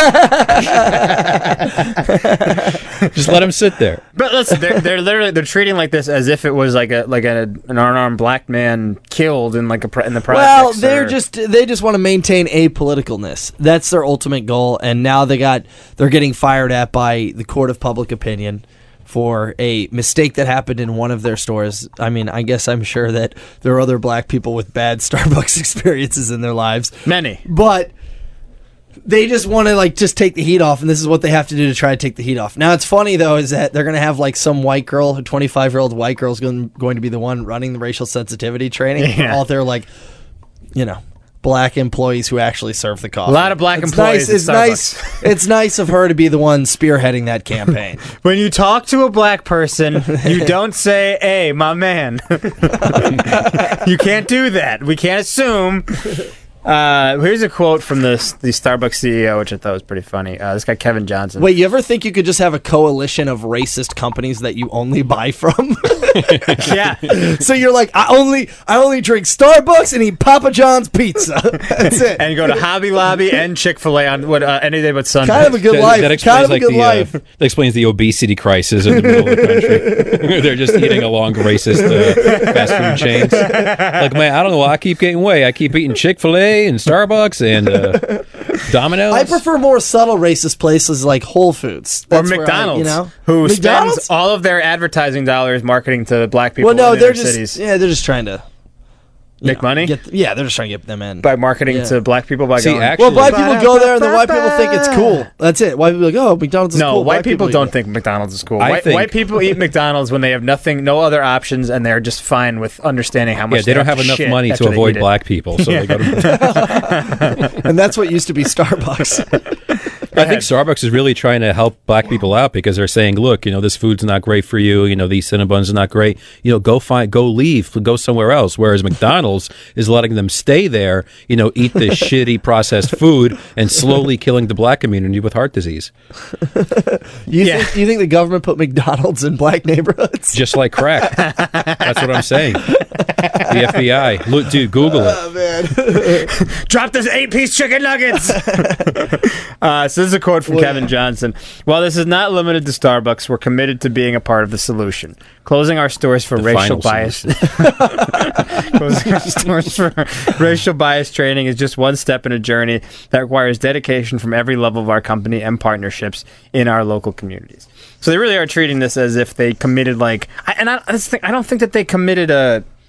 Huh? Just let him sit there. But listen, they're literally treating like this as if it was like an unarmed black man killed in like in the projects. Well, they just want to maintain apoliticalness. That's their ultimate goal. And now they're getting fired at by the court of public opinion for a mistake that happened in one of their stores. I mean, I'm sure that there are other black people with bad Starbucks experiences in their lives. Many. But they just want to just take the heat off, and this is what they have to do to try to take the heat off. Now, it's funny, though, is that they're going to have some white girl, a 25-year-old white girl is going to be the one running the racial sensitivity training for all their, black employees who actually serve the coffee. A lot of black employees. It's nice. It's nice of her to be the one spearheading that campaign. When you talk to a black person, you don't say, "Hey, my man." You can't do that. We can't assume. Here's a quote from the Starbucks CEO, which I thought was pretty funny. This guy, Kevin Johnson. Wait, you ever think you could just have a coalition of racist companies that you only buy from? Yeah. So you're like, I only drink Starbucks and eat Papa John's pizza. That's it. And go to Hobby Lobby and Chick-fil-A on any day but Sunday. Kind of a good life. That explains, that explains the obesity crisis in the middle of the country. They're just eating along racist fast food chains. Like, man, I don't know. I keep getting weight. I keep eating Chick-fil-A and Starbucks and Domino's. I prefer more subtle racist places like Whole Foods. Or McDonald's, who spends all of their advertising dollars marketing to black people in inner cities. They're just trying to make money? they're just trying to get them in. By marketing to black people by going... Well, black people go there and the white people think it's cool. That's it. White people are like, oh, McDonald's is cool. No, white people don't think McDonald's is cool. I think white people eat McDonald's when they have no other options, and they're just fine with understanding how much they don't have enough money to avoid black people, so they go to... And that's what used to be Starbucks. I think Starbucks is really trying to help black people out because they're saying, look, this food's not great for you. These Cinnabons are not great. Go leave, go somewhere else. Whereas McDonald's is letting them stay there, eat this shitty processed food and slowly killing the black community with heart disease. You think the government put McDonald's in black neighborhoods? Just like crack. That's what I'm saying. The FBI. Look, dude, Google it. Oh, man. Drop those 8-piece chicken nuggets. So this is a quote from Kevin Johnson. While this is not limited to Starbucks, we're committed to being a part of the solution. Closing our stores for racial bias. Closing our stores for racial bias training is just one step in a journey that requires dedication from every level of our company and partnerships in our local communities. So they really are treating this as if they committed I don't think that they committed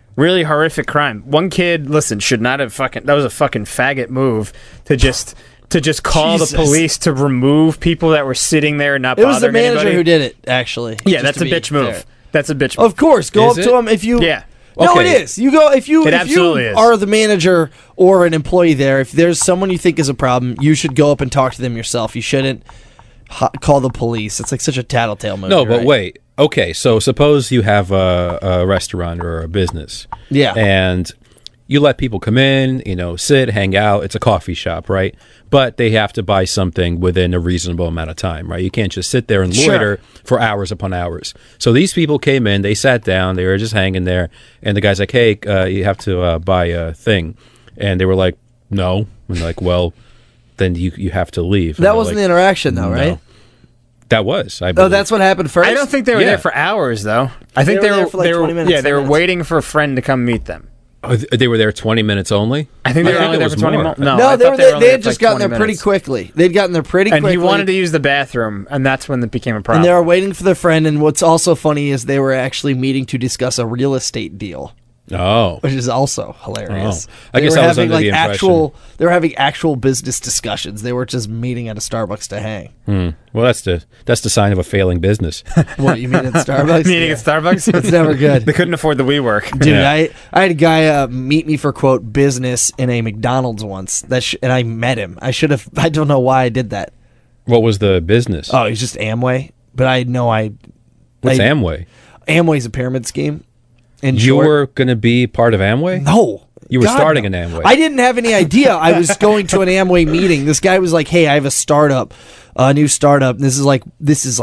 Really horrific crime. One kid, listen, should not have that was a fucking faggot move to just call Jesus. the police to remove people that were sitting there and not bothering It was the manager anybody. who did it, actually. Yeah, just that's to a be bitch move. fair. That's a bitch move. Of course, go Is up it? to him if you. Yeah. No, Okay. it is. You go if you absolutely is. are the manager or an employee there. If there's someone you think is a problem, you should go up and talk to them yourself. You shouldn't call the police. It's like such a tattletale movie. No, but right? wait. Okay, so suppose you have a restaurant or a business. Yeah. And you let people come in, sit, hang out. It's a coffee shop, right? But they have to buy something within a reasonable amount of time, right? You can't just sit there and loiter for hours upon hours. So these people came in, they sat down, they were just hanging there, and the guy's like, hey, you have to buy a thing. And they were like, no. And they're like, well, then you have to leave. And That they're wasn't the like, interaction, though, right? no. That was. I Oh, believe. that's what happened first. I don't think they were Yeah. there for hours, though. I think They were there for like 20 minutes, Yeah, they 10 were minutes. waiting for a friend to come meet them. Oh, they were there 20 minutes only? I think they were I only it there was for 20 more. minutes. No, I they thought were. only They there had for just like gotten there 20 pretty minutes. quickly. They'd gotten there pretty And quickly. he wanted to use the bathroom, and that's when it became a problem. And they were waiting for their friend. And what's also funny is they were actually meeting to discuss a real estate deal, Oh. which is also hilarious. Oh. I guess They were I was having under the impression. they were having actual business discussions. They were just meeting at a Starbucks to hang. Well, that's the sign of a failing business. What you mean at Starbucks? meeting at Starbucks. It's never good. They couldn't afford the WeWork. Dude, Yeah. I had a guy meet me for quote business in a McDonald's once. And I met him. I should have. I don't know why I did that. What was the business? Oh, he's just Amway. But I know What's Amway? Amway's a pyramid scheme. In You short. were going to be part of Amway? No. You were God, starting no. an Amway. I didn't have any idea. I was going to an Amway meeting. This guy was like, "Hey, I have a startup, a new startup. This is like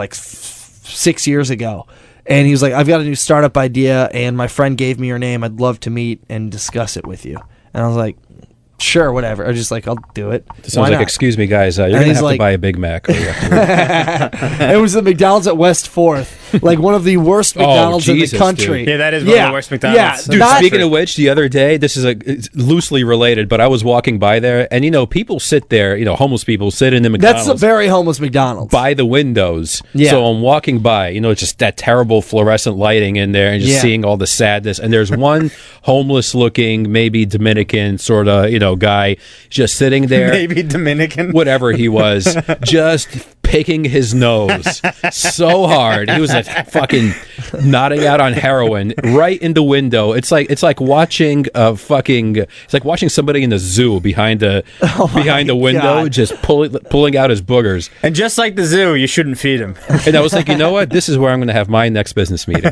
6 years ago." And he was like, "I've got a new startup idea, and my friend gave me your name. I'd love to meet and discuss it with you." And I was like, "Sure, whatever." I was just like, "I'll do it." It sounds like, excuse me, guys, you're And going to he's have like- to buy a Big Mac. Or you have to- It was the McDonald's at West 4th, like one of the worst McDonald's in the Jesus, country. dude. Yeah, that is one of the worst McDonald's. Yeah, Dude, not- speaking of which, the other day, this is it's loosely related, but I was walking by there, and people sit there, homeless people sit in the McDonald's. That's a very homeless McDonald's. by the windows. Yeah. So I'm walking by, just that terrible fluorescent lighting in there and just Yeah. seeing all the sadness. And there's one homeless looking, maybe Dominican sort of, guy just sitting there. Maybe Dominican. Whatever he was, just picking his nose so hard. He was like fucking nodding out on heroin right in the window. It's like watching it's like watching somebody in the zoo behind the window God. just pulling out his boogers. And just like the zoo, you shouldn't feed him. And I was like, you know what? This is where I'm going to have my next business meeting.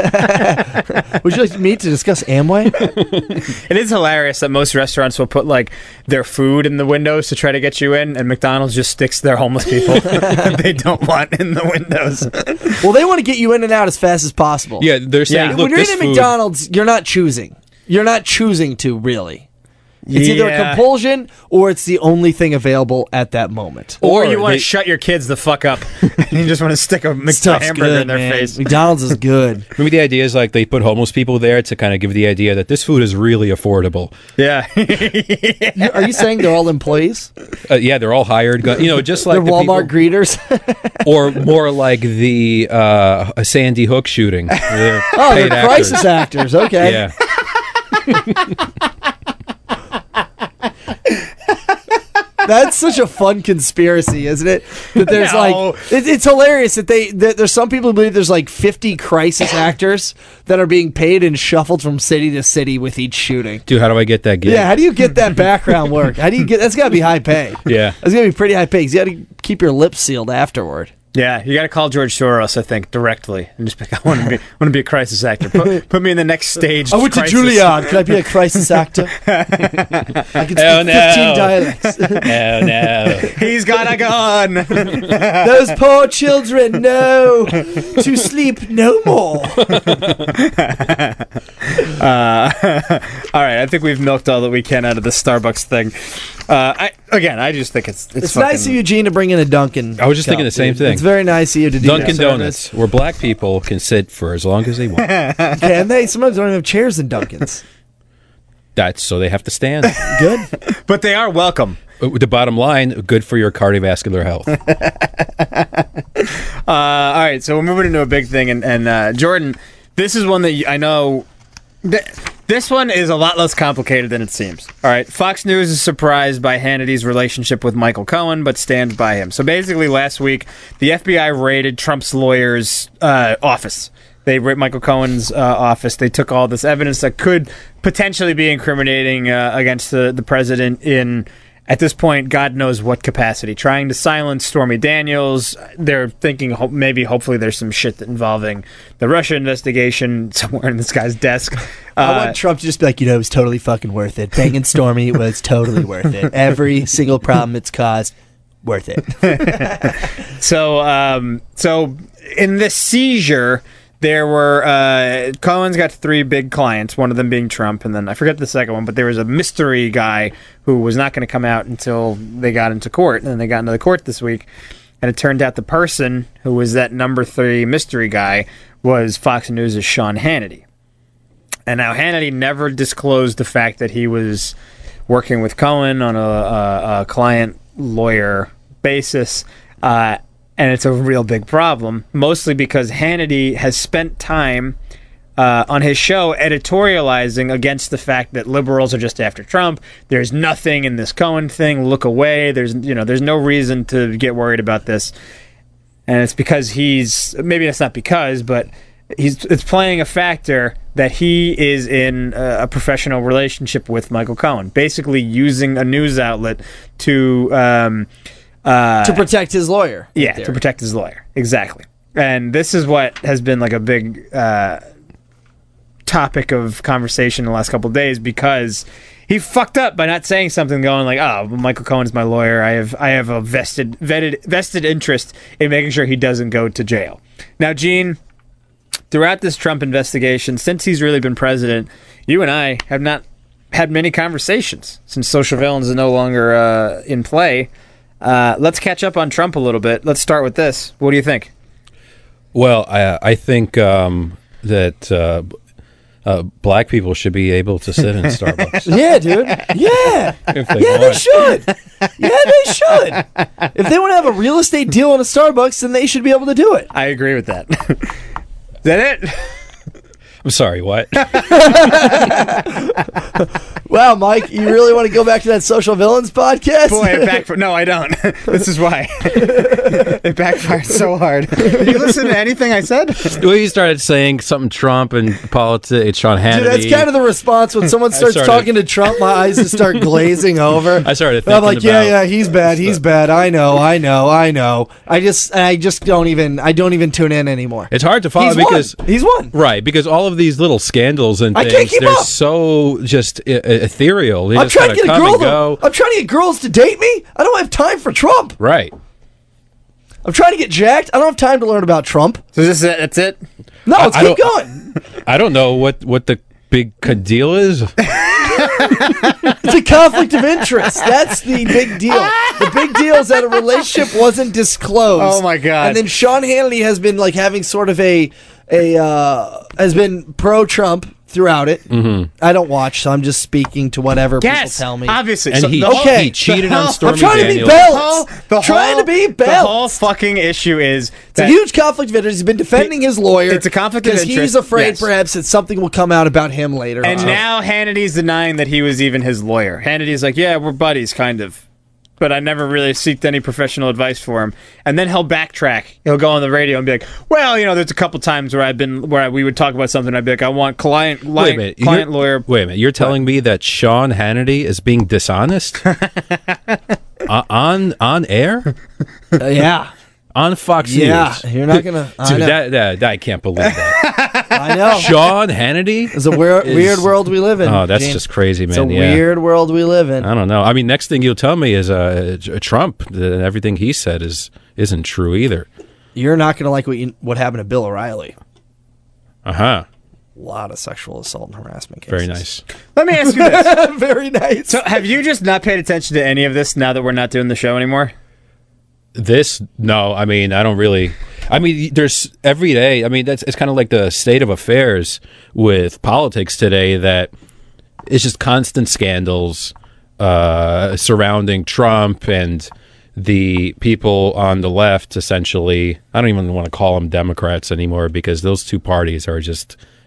Would you like to meet to discuss Amway? It is hilarious that most restaurants will put like their food in the windows to try to get you in, and McDonald's just sticks their homeless people that they don't want in the windows. Well, they want to get you in and out as fast as possible. Yeah, they're saying, Yeah. look, When you're this eating food, McDonald's, you're not choosing. You're not choosing to, really. It's either a Yeah. compulsion or it's the only thing available at that moment. Or Or you want they- to shut your kids the fuck up. You just want to stick a Stuff's hamburger good, in their man. face. McDonald's is good. maybe the idea is like they put homeless people there to kind of give the idea that this food is really affordable. Yeah. Are you saying they're all employees? Yeah, they're all hired. Just like They're the Walmart people, greeters? or more like the Sandy Hook shooting. They're Oh, they're paid actors. crisis actors. Okay. Yeah. That's such a fun conspiracy, isn't it? That there's No. like it's hilarious that there's some people who believe there's like 50 crisis actors that are being paid and shuffled from city to city with each shooting. Dude, how do I get that gig? Yeah, how do you get that background work? How do you get that's got to be high pay. Yeah. That's got to be pretty high pay. 'Cause you got to keep your lips sealed afterward. Yeah, you got to call George Soros, I think, directly, and just be like, I want to be a crisis actor. Put me in the next stage. I went to crisis. Juilliard. Could I be a crisis actor? I can speak 15 dialects. Oh, no. He's got a gun. Those poor children, no, to sleep no more. All right, I think we've milked all that we can out of the Starbucks thing. I just think it's It's fucking, nice of you, Gene, to bring in a Dunkin'. I was just thinking the same thing. It's very nice of you to do Dunkin' that service. Donuts, where black people can sit for as long as they want. Can they? Sometimes don't even have chairs in Dunkin's. That's so they have to stand. Good. but they are welcome. The bottom line, good for your cardiovascular health. All right, so we're moving into a big thing, and Jordan, this is one that I know. This one is a lot less complicated than it seems. All right, Fox News is surprised by Hannity's relationship with Michael Cohen, but stands by him. So basically, last week, the FBI raided Trump's lawyer's office. They raided Michael Cohen's office. They took all this evidence that could potentially be incriminating against the president in, at this point, God knows what capacity. Trying to silence Stormy Daniels. They're thinking hopefully there's some shit involving the Russia investigation somewhere in this guy's desk. I want Trump to just be like, it was totally fucking worth it. Banging Stormy was totally worth it. Every single problem it's caused, worth it. So in this seizure, there were Cohen's got 3 big clients, one of them being Trump, and then I forget the second one, but there was a mystery guy who was not going to come out until they got into court, and then they got into the court this week, and it turned out the person who was that number 3 mystery guy was Fox News' Sean Hannity. And now Hannity never disclosed the fact that he was working with Cohen on a client-lawyer basis, and it's a real big problem, mostly because Hannity has spent time on his show editorializing against the fact that liberals are just after Trump. There's nothing in this Cohen thing. Look away. There's no reason to get worried about this. And it's because maybe that's not because, but it's playing a factor that he is in a professional relationship with Michael Cohen, basically using a news outlet to protect his lawyer. Yeah, to protect his lawyer. Exactly. And this is what has been like a big topic of conversation the last couple of days, because he fucked up by not saying something, going like, "Oh, Michael Cohen is my lawyer. I have a vested interest in making sure he doesn't go to jail." Now, Gene, throughout this Trump investigation, since he's really been president, you and I have not had many conversations since social villains is no longer in play. Let's catch up on Trump a little bit. Let's start with this. What do you think? Well, I think that black people should be able to sit in Starbucks. Yeah, dude. Yeah. They should. Yeah, they should. If they want to have a real estate deal in a Starbucks, then they should be able to do it. I agree with that. Is that it? I'm sorry, what? Wow, Mike, you really want to go back to that Social Villains podcast? Boy, no, I don't. This is why. It backfired so hard. Did you listen to anything I said? Well, you started saying something Trump and politics, Sean Hannity. Dude, that's kind of the response when someone starts talking to Trump. My eyes just start glazing over. I started thinking I'm like, yeah, he's bad. I know. I just don't even tune in anymore. It's hard to follow because he's won. Right, because all of these little scandals and things, they're so just ethereal. I'm trying to get I'm trying to get girls to date me. I don't have time for Trump. Right. I'm trying to get jacked. I don't have time to learn about Trump. So that's it? No, let's keep going. I don't know what the big deal is. It's a conflict of interest. That's the big deal. The big deal is that a relationship wasn't disclosed. Oh my God. And then Sean Hannity has been like having sort of has been pro-Trump throughout it. Mm-hmm. I don't watch, so I'm just speaking to whatever people tell me. Obviously. And he cheated on Stormy Daniels. I'm trying to be balanced. Trying to be balanced. The whole fucking issue is it's a huge conflict of interest. He's been defending his lawyer. It's a conflict of interest. Because he's afraid perhaps that something will come out about him later. And now Hannity's denying that he was even his lawyer. Hannity's like, yeah, we're buddies, kind of. But I never really sought any professional advice for him. And then he'll backtrack. He'll go on the radio and be like, well, there's a couple times where we would talk about something. I'd be like, I want client lawyer. Wait a minute. You're telling me that Sean Hannity is being dishonest on air? Yeah. On Fox News. Yeah, you're not going to... Dude, I can't believe that. I know. Sean Hannity? It's a weird world we live in. Oh, that's just crazy, man. It's a weird world we live in. I don't know. I mean, next thing you'll tell me is Trump, that everything he said isn't true either. You're not going to like what happened to Bill O'Reilly. Uh-huh. A lot of sexual assault and harassment cases. Very nice. Let me ask you this. Very nice. So have you just not paid attention to any of this now that we're not doing the show anymore? No, I mean, I don't really. I mean, there's every day. I mean, it's kind of like the state of affairs with politics today, that it's just constant scandals surrounding Trump and the people on the left, essentially. I don't even want to call them Democrats anymore, because those two parties are just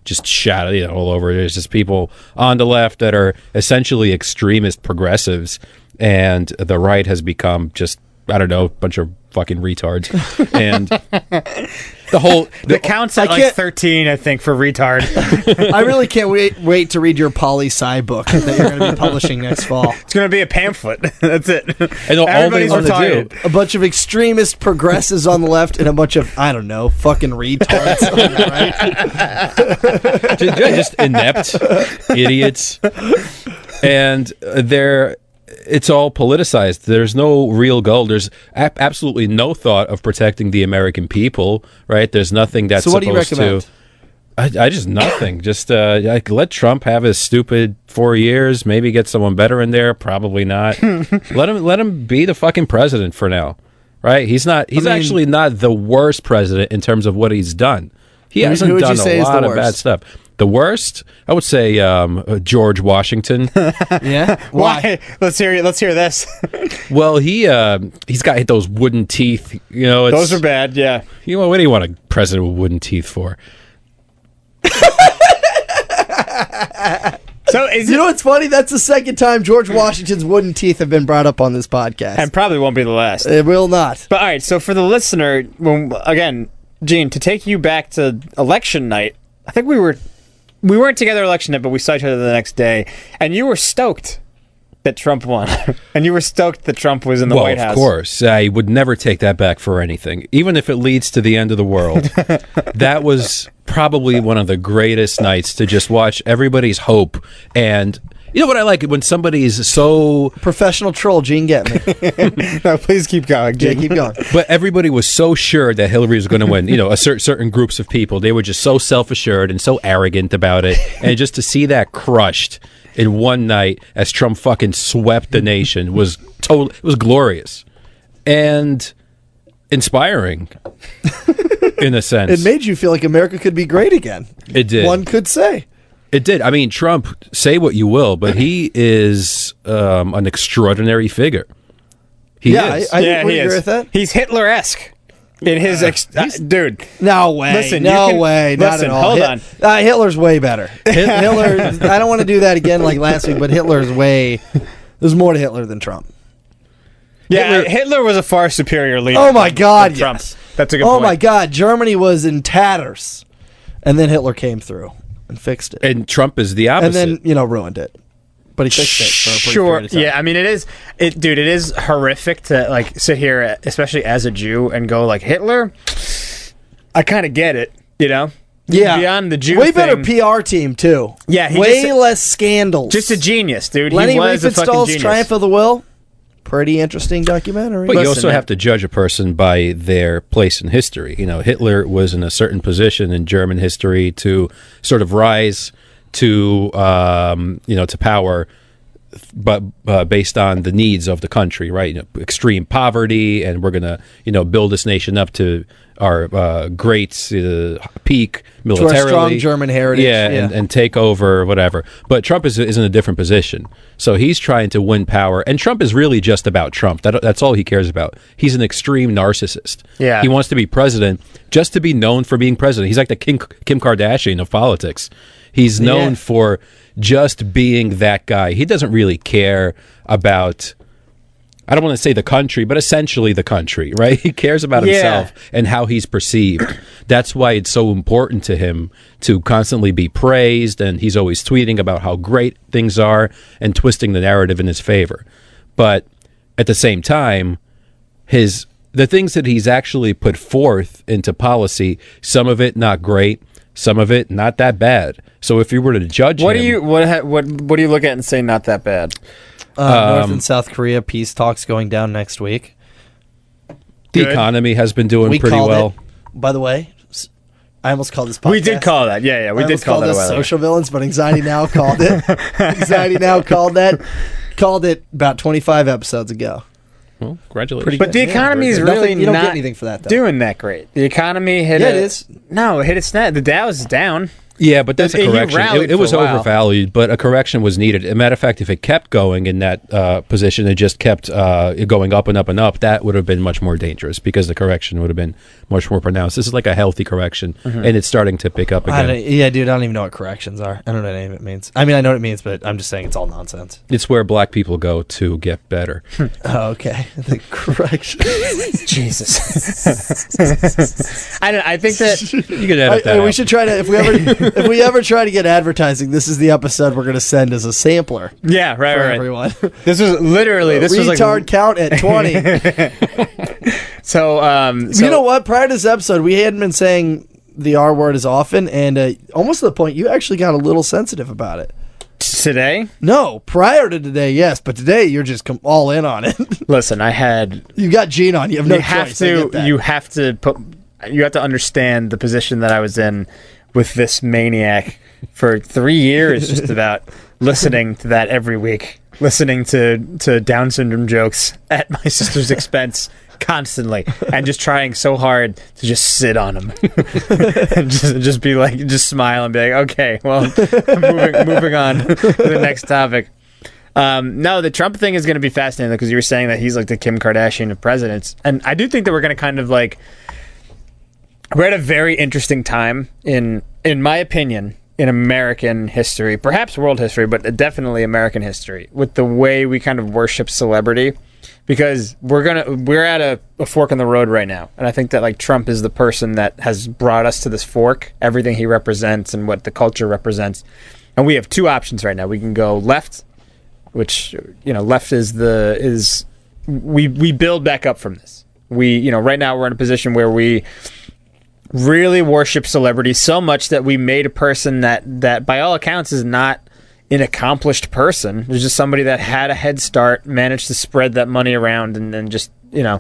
just shot all over. There's just people on the left that are essentially extremist progressives, and the right has become just, I don't know, a bunch of fucking retards. And the count's at like 13, I think, for retard. I really can't wait to read your poli-sci book that you're going to be publishing next fall. It's going to be a pamphlet. That's it. And all they want to do, a bunch of extremist progressives on the left and a bunch of, I don't know, fucking retards on the right. just inept idiots. And it's all politicized. There's no real goal. There's absolutely no thought of protecting the American people, right? There's nothing that's so what supposed do you recommend? I just nothing. Just let Trump have his stupid 4 years. Maybe get someone better in there. Probably not. let him be the fucking president for now, right? He's not. He's actually not the worst president in terms of what he's done. He hasn't done a lot of bad stuff. The worst, I would say, George Washington. Yeah, why? Let's hear this. Well, he's got those wooden teeth. Those are bad. Yeah. What do you want a president with wooden teeth for? So what's funny? That's the second time George Washington's wooden teeth have been brought up on this podcast, and probably won't be the last. It will not. But all right. So for the listener, again, Gene, to take you back to election night, I think we weren't together election night, but we saw each other the next day, and you were stoked that Trump won, and you were stoked that Trump was in the White House. Of course. I would never take that back for anything, even if it leads to the end of the world. That was probably one of the greatest nights to just watch everybody's hope. And you know what I like? When somebody's so... Professional troll, Gene, get me. No, please keep going, Gene. Yeah, keep going. But everybody was so sure that Hillary was going to win. Certain groups of people, they were just so self-assured and so arrogant about it. And just to see that crushed in one night as Trump fucking swept the nation was glorious and inspiring in a sense. It made you feel like America could be great again. It did. One could say. It did. I mean, Trump, say what you will, but he is an extraordinary figure. He is. I agree with that. He's Hitler-esque. In his dude, no way, listen, no way, not at all. Hold on, Hitler's way better. Hitler, I don't want to do that again like last week, but Hitler's way. There's more to Hitler than Trump. Yeah, Hitler was a far superior leader. Oh my God, than Trump. yes. That's a good point. Oh my God, Germany was in tatters, and then Hitler came through and fixed it. And Trump is the opposite, and then ruined it. But he fixed it for a pretty period of time. Yeah, I mean, it is horrific to sit here, especially as a Jew, and go like, Hitler, I kind of get it, Yeah. Beyond the Jew way thing. better PR team, too. Yeah. Way less scandals. Just a genius, dude. Lenny He was a fucking Riefenstahl's genius. Triumph of the Will. Pretty interesting documentary. But you also have to judge a person by their place in history. Hitler was in a certain position in German history to sort of rise to power, but based on the needs of the country, right? Extreme poverty, and we're gonna build this nation up to our great peak militarily, to our strong German heritage, and take over whatever. But Trump is in a different position, so he's trying to win power, and Trump is really just about Trump. That's all he cares about. He's an extreme narcissist. Yeah, he wants to be president just to be known for being president. He's like the Kim Kardashian of politics. He's known for just being that guy. He doesn't really care about, I don't want to say the country, but essentially the country, right? He cares about himself and how he's perceived. That's why it's so important to him to constantly be praised, and he's always tweeting about how great things are and twisting the narrative in his favor. But at the same time, the things that he's actually put forth into policy, some of it not great, some of it not that bad. So if you were to judge what him... what do you look at and say not that bad? North and South Korea peace talks going down next week. The economy has been doing pretty well. By the way, I almost called this podcast. We did call that. Yeah, we did call that. Social villains, but Anxiety Now called it. Anxiety Now called that. Called it about 25 episodes ago. Well, congratulations. But the economy is really you don't not get anything for that, though. Doing that great. The economy hit it is. No, it hit its net. The Dow is down. Yeah, but that's a He correction. rallied It was for a while. overvalued, but a correction was needed. As a matter of fact, if it kept going in that position, it just kept going up and up and up, that would have been much more dangerous because the correction would have been much more pronounced. This is like a healthy correction, and it's starting to pick up again. Yeah, dude, I don't even know what corrections are. I don't know what any of it means. I mean, I know what it means, but I'm just saying it's all nonsense. It's where black people go to get better. Oh, okay. The correction. Jesus. I think that You can edit that we out. should try to if we ever try to get advertising, this is the episode we're going to send as a sampler right, for right. everyone. This was literally this was Retard like count at 20. so. You know what? Prior to this episode, we hadn't been saying the R word as often, and almost to the point you actually got a little sensitive about it. Today? No, prior to today, yes, but today you're just all in on it. Listen, I had. You got Gene on. You have no choice. I get that. You have to understand the position that I was in with this maniac for 3 years, just about listening to that every week, listening to Down syndrome jokes at my sister's expense constantly, and just trying so hard to just sit on them and just be like, just smile and be like, okay, well, moving on to the next topic. No, the Trump thing is going to be fascinating because you were saying that he's like the Kim Kardashian of presidents, and I do think that we're going to kind of like. We're at a very interesting time in my opinion, in American history, perhaps world history, but definitely American history, with the way we kind of worship celebrity, because we're at a fork in the road right now, and I think that like Trump is the person that has brought us to this fork, everything he represents and what the culture represents, and we have two options right now. We can go left, which left is we build back up from this. We right now we're in a position where we really worship celebrity so much that we made a person that by all accounts is not an accomplished person. There's just somebody that had a head start, managed to spread that money around, and then just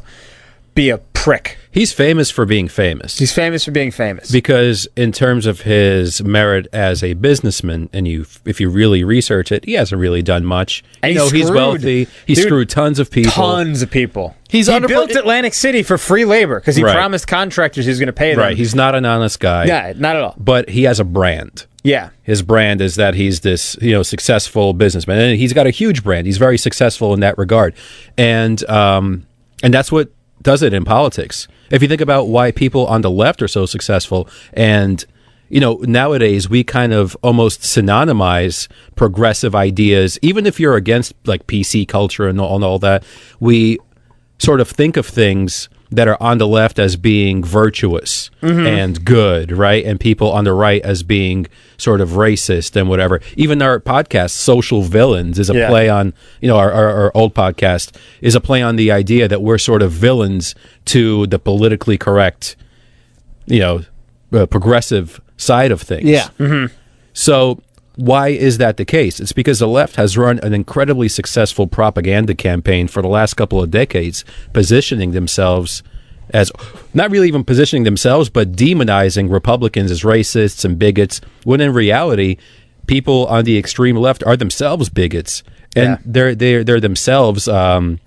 be a prick. He's famous for being famous. He's famous for being famous. Because in terms of his merit as a businessman, and if you really research it, he hasn't really done much. And he's wealthy. He screwed tons of people. Tons of people. He He built Atlantic City for free labor because he Right. promised contractors he was going to pay them. Right. He's not an honest guy. Yeah, not at all. But he has a brand. Yeah. His brand is that he's this, successful businessman, and he's got a huge brand. He's very successful in that regard, and that's what does it in politics. If you think about why people on the left are so successful, and nowadays we kind of almost synonymize progressive ideas, even if you're against like PC culture and all that, we sort of think of things that are on the left as being virtuous and good, right? And people on the right as being sort of racist and whatever. Even our podcast, Social Villains, is a play on, our old podcast is a play on the idea that we're sort of villains to the politically correct, progressive side of things. Yeah. So why is that the case? It's because the left has run an incredibly successful propaganda campaign for the last couple of decades, positioning themselves as, not really even positioning themselves, but demonizing Republicans as racists and bigots, when in reality, people on the extreme left are themselves bigots. And they're themselves, I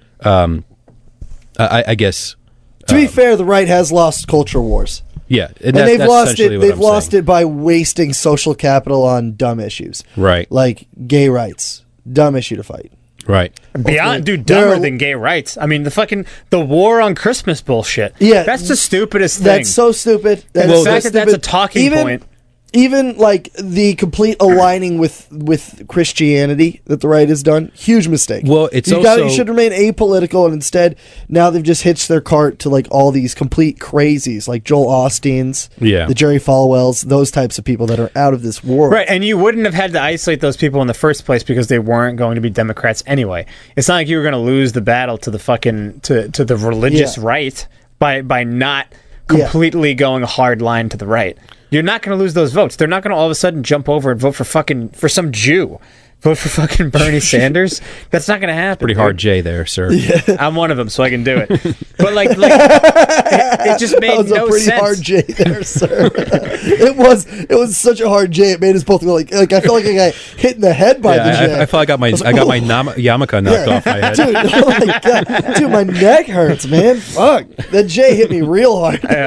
guess... To be fair, the right has lost culture wars. Yeah, And they've lost it. They've lost it by wasting social capital on dumb issues, Right. like gay rights. Dumb issue to fight. Right. Beyond, dude, dumber than gay rights. I mean, the war on Christmas bullshit. Yeah, that's the stupidest thing. That's so stupid. The fact that that's a talking point. Even like the complete aligning with Christianity that the right has done, huge mistake. Well, it's you should remain apolitical, and instead now they've just hitched their cart to like all these complete crazies, like Joel Osteen's, the Jerry Falwells, those types of people that are out of this world. Right, and you wouldn't have had to isolate those people in the first place because they weren't going to be Democrats anyway. It's not like you were going to lose the battle to the fucking to the religious right by not completely going a hard line to the right. You're not going to lose those votes. They're not going to all of a sudden jump over and vote for some Jew. Vote for fucking Bernie Sanders. That's not going to happen. Pretty hard J there, sir. Yeah. I'm one of them, so I can do it. But it just made that was no a pretty sense. hard J there, sir. It was such a hard J. It made us both go like I felt like I got hit in the head by the J. I felt I got my yarmulke knocked off my head. Dude, oh my God. Dude, my neck hurts, man. Fuck, that J hit me real hard. Yeah.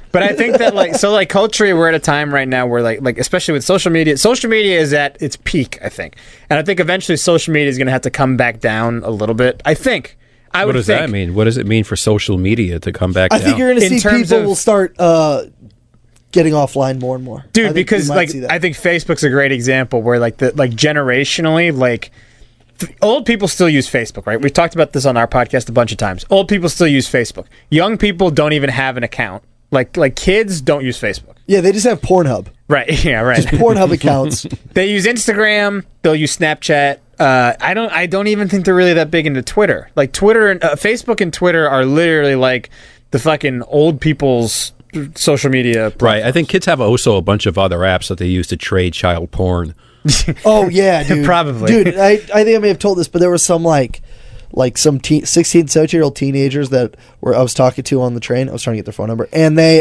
But I think that culturally, we're at a time right now where like especially with social media is at its peak, I think, and I think eventually social media is going to have to come back down a little bit. I think. What does that mean? What does it mean for social media to come back down? I think you're going to see people will start getting offline more and more, dude. Because I think Facebook's a great example where generationally, old people still use Facebook, right? We've talked about this on our podcast a bunch of times. Old people still use Facebook. Young people don't even have an account. Like kids don't use Facebook. Yeah, they just have Pornhub. Right. Yeah. Right. Just Pornhub accounts. They use Instagram. They'll use Snapchat. I don't even think they're really that big into Twitter. Like Twitter and Facebook and Twitter are literally like the fucking old people's social media platforms. Right. I think kids have also a bunch of other apps that they use to trade child porn. Oh yeah, dude. Probably. Dude, I think I may have told this, but there was some like some 16, 17-year-old teenagers that I was talking to on the train. I was trying to get their phone number, and they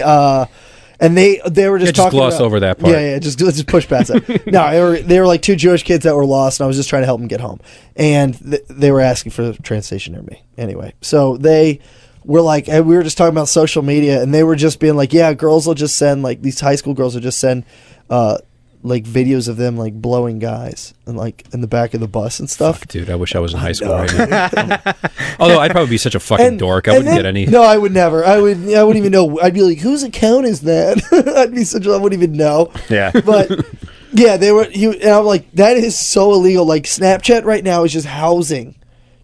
were just talking. Gloss over that part. Yeah, let's just push past that. No, they were like two Jewish kids that were lost, and I was just trying to help them get home, and they were asking for a train station near me. Anyway, so they were like, and we were just talking about social media, and they were just being like, yeah, girls will just send these high school girls will just send videos of them blowing guys and in the back of the bus and stuff. Fuck, dude, I wish I was in high school right now. Although I'd probably be such a fucking dork, I wouldn't get any. No, I would never. I wouldn't even know. I'd be like, whose account is that? I wouldn't even know. Yeah, but yeah, they were. And I'm like, that is so illegal. Like Snapchat right now is just housing,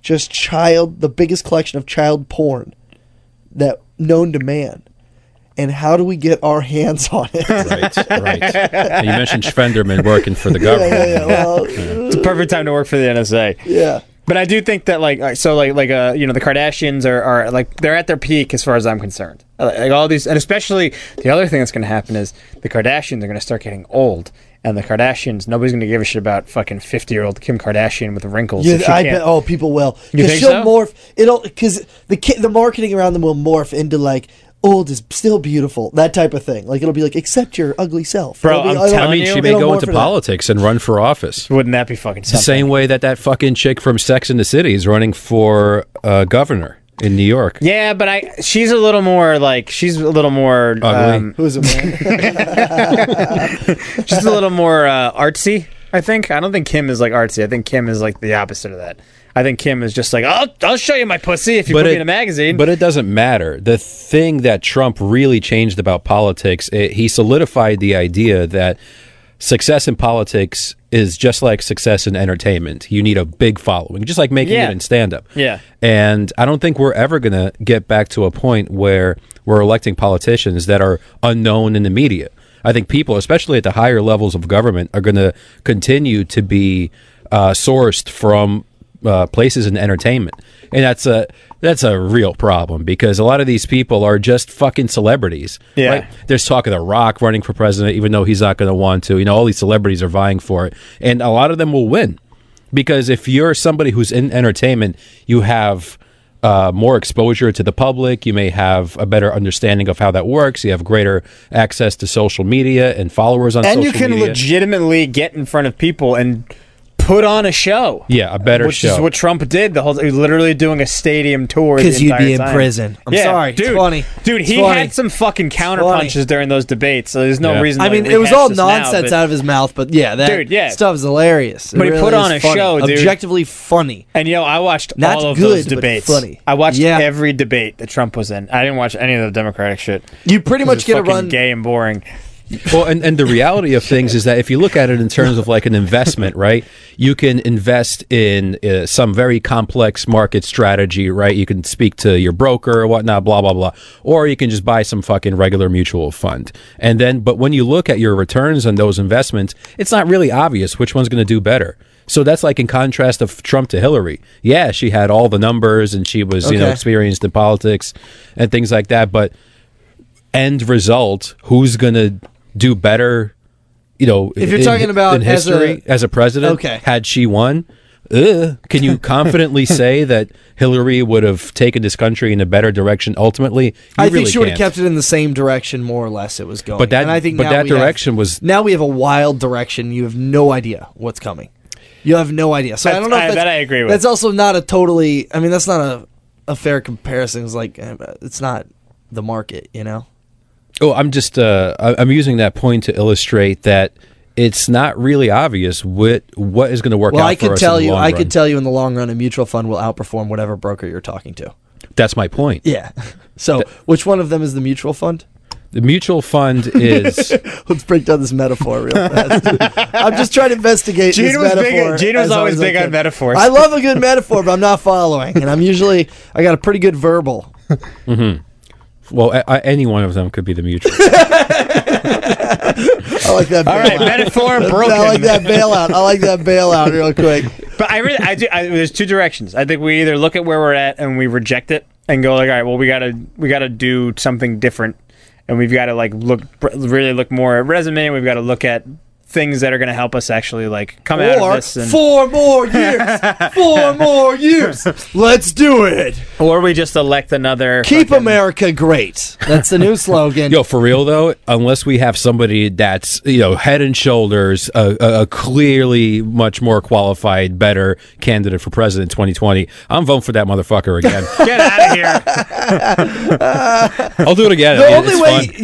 the biggest collection of child porn that known to man. And how do we get our hands on it? Right. And you mentioned Schwenderman working for the government. Yeah. Well, it's a perfect time to work for the NSA. Yeah. But I do think that the Kardashians are they're at their peak as far as I'm concerned. All these, and especially the other thing that's going to happen is the Kardashians are going to start getting old. And the Kardashians, nobody's going to give a shit about fucking 50-year-old Kim Kardashian with wrinkles. Yeah, I bet. Oh, people will. You think she'll so? Morph. Because the marketing around them will morph into old is still beautiful, that type of thing. It'll be accept your ugly self. Bro, I'm telling you, she may go into politics and run for office. Wouldn't that be fucking something? The same way that fucking chick from Sex and the City is running for governor in New York. Yeah, but she's a little more ugly. Who's it, man? She's a little more artsy, I think. I don't think Kim is artsy. I think Kim is the opposite of that. I think Kim is just I'll show you my pussy if you put me in a magazine. But it doesn't matter. The thing that Trump really changed about politics, he solidified the idea that success in politics is just like success in entertainment. You need a big following, just like making it in stand-up. Yeah. And I don't think we're ever going to get back to a point where we're electing politicians that are unknown in the media. I think people, especially at the higher levels of government, are going to continue to be sourced from places in entertainment, and that's a real problem because a lot of these people are just fucking celebrities. Yeah, right? There's talk of The Rock running for president, even though he's not going to want to. All these celebrities are vying for it, and a lot of them will win because if you're somebody who's in entertainment, you have more exposure to the public. You may have a better understanding of how that works. You have greater access to social media and followers on social media. And you can legitimately get in front of people and put on a show. Yeah, a better which show. Which is what Trump did. Literally doing a stadium tour. Because you'd be in prison. I'm sorry. Dude, it's funny. Dude, he had some fucking counterpunches during those debates, so there's no reason to it was all nonsense out of his mouth, but that stuff's hilarious. But he put on a show, dude. Objectively funny. And I watched all of those debates. Funny. I watched every debate that Trump was in. I didn't watch any of the Democratic shit. You pretty much get a run. Gay and boring. Well, and the reality of things is that if you look at it in terms of an investment, right, you can invest in some very complex market strategy, right? You can speak to your broker or whatnot, blah, blah, blah. Or you can just buy some fucking regular mutual fund. But when you look at your returns on those investments, it's not really obvious which one's going to do better. So that's in contrast of Trump to Hillary. Yeah, she had all the numbers and she was, experienced in politics and things like that. But end result, who's going to do better, if you're talking about in history as a president, had she won, can you confidently say that Hillary would have taken this country in a better direction ultimately? I think she would have kept it in the same direction more or less it was going. But that direction was... Now we have a wild direction. You have no idea what's coming. You have no idea. So I don't know if that I agree with. That's also not a totally... that's not a fair comparison. It's it's not the market, Oh, I'm just I'm using that point to illustrate that it's not really obvious what is going to work out for us in the long run. I could tell you in the long run, a mutual fund will outperform whatever broker you're talking to. That's my point. Yeah. So, which one of them is the mutual fund? The mutual fund is... Let's break down this metaphor real fast. I'm just trying to investigate this metaphor. Gene was always big on metaphors. I love a good metaphor, but I'm not following. And I got a pretty good verbal. Mm-hmm. Well, any one of them could be the mutual. I like that bailout. All right, metaphor broken. I like that bailout real quick. But there's two directions. I think we either look at where we're at and we reject it and go like, all right, well, we gotta do something different. And we've got to really look more at resume. We've got to look at things that are going to help us actually come out of this. And 4 more years. 4 more years. Let's do it. Or we just elect another. Keep America great. That's the new slogan. Yo, for real though, unless we have somebody that's head and shoulders a clearly much more qualified, better candidate for president in 2020, I'm voting for that motherfucker again. Get out of here. I'll do it again. The only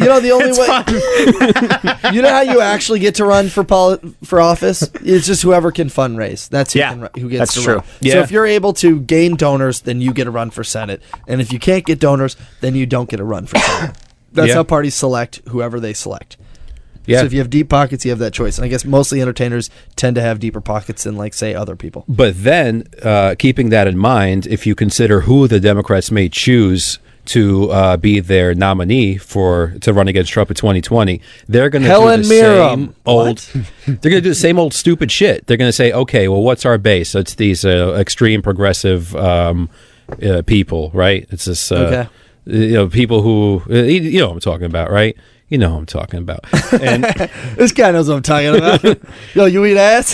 way, you know how you actually get to run for office? It's just whoever can fundraise. That's who gets to run. Yeah. So if you're able to gain donors, then you get a run for Senate. And if you can't get donors, then you don't get a run for Senate. That's how parties select whoever they select. Yeah. So if you have deep pockets, you have that choice. And I guess mostly entertainers tend to have deeper pockets than, say, other people. But then, keeping that in mind, if you consider who the Democrats may choose to be their nominee to run against Trump in 2020, they're going to do the same old. They're going to do the same old stupid shit. They're going to say, okay, well, what's our base? It's these extreme progressive people, right? It's this people who you know what I'm talking about, right? You know what I'm talking about. And this guy knows what I'm talking about. Yo, you eat ass?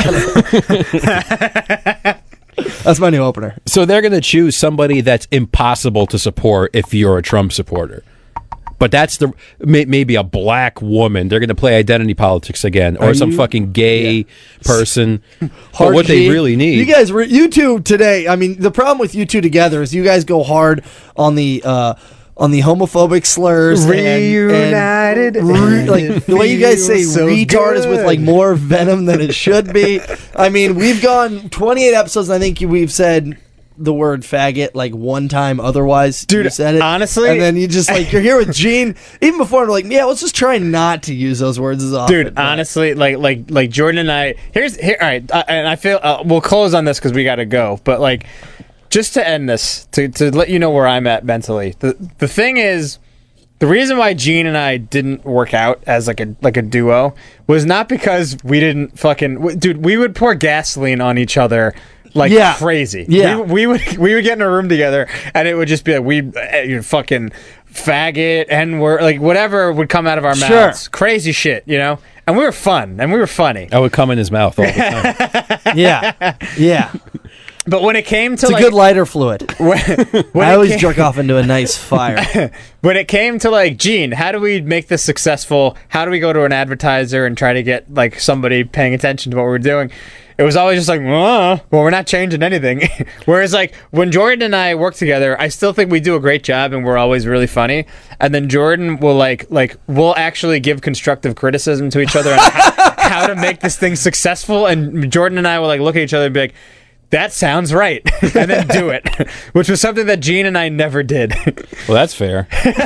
That's my new opener. So they're going to choose somebody that's impossible to support if you're a Trump supporter. But that's maybe a black woman. They're going to play identity politics again, or some fucking gay person. But what they really need. You guys, you two today. I mean, the problem with you two together is you guys go hard on the homophobic slurs. Reunited. Like the way you guys say retard is with more venom than it should be. I mean, we've gone 28 episodes and I think we've said the word faggot one time otherwise. Dude, you said it. honestly. And then you just you're here with Gene. Even before I'm let's just try not to use those words as often. Dude, honestly, like Jordan and I, here, all right, and I feel, we'll close on this because we got to go, but just to end this, to let you know where I'm at mentally, the thing is, the reason why Gene and I didn't work out as a duo was not because we didn't dude, we would pour gasoline on each other crazy. Yeah. We would get in a room together and it would just be we fucking faggot, N-word, whatever would come out of our mouths. Crazy shit, and we were fun and we were funny. I would come in his mouth all the time. Yeah. But when it came to it's a good lighter fluid. I always jerk off into a nice fire. When it came to Gene, how do we make this successful? How do we go to an advertiser and try to get somebody paying attention to what we're doing? It was always just well, we're not changing anything. Whereas when Jordan and I work together, I still think we do a great job and we're always really funny. And then Jordan will we'll actually give constructive criticism to each other on how to make this thing successful. And Jordan and I will look at each other and be like, that sounds right, and then do it, which was something that Gene and I never did. Well, that's fair.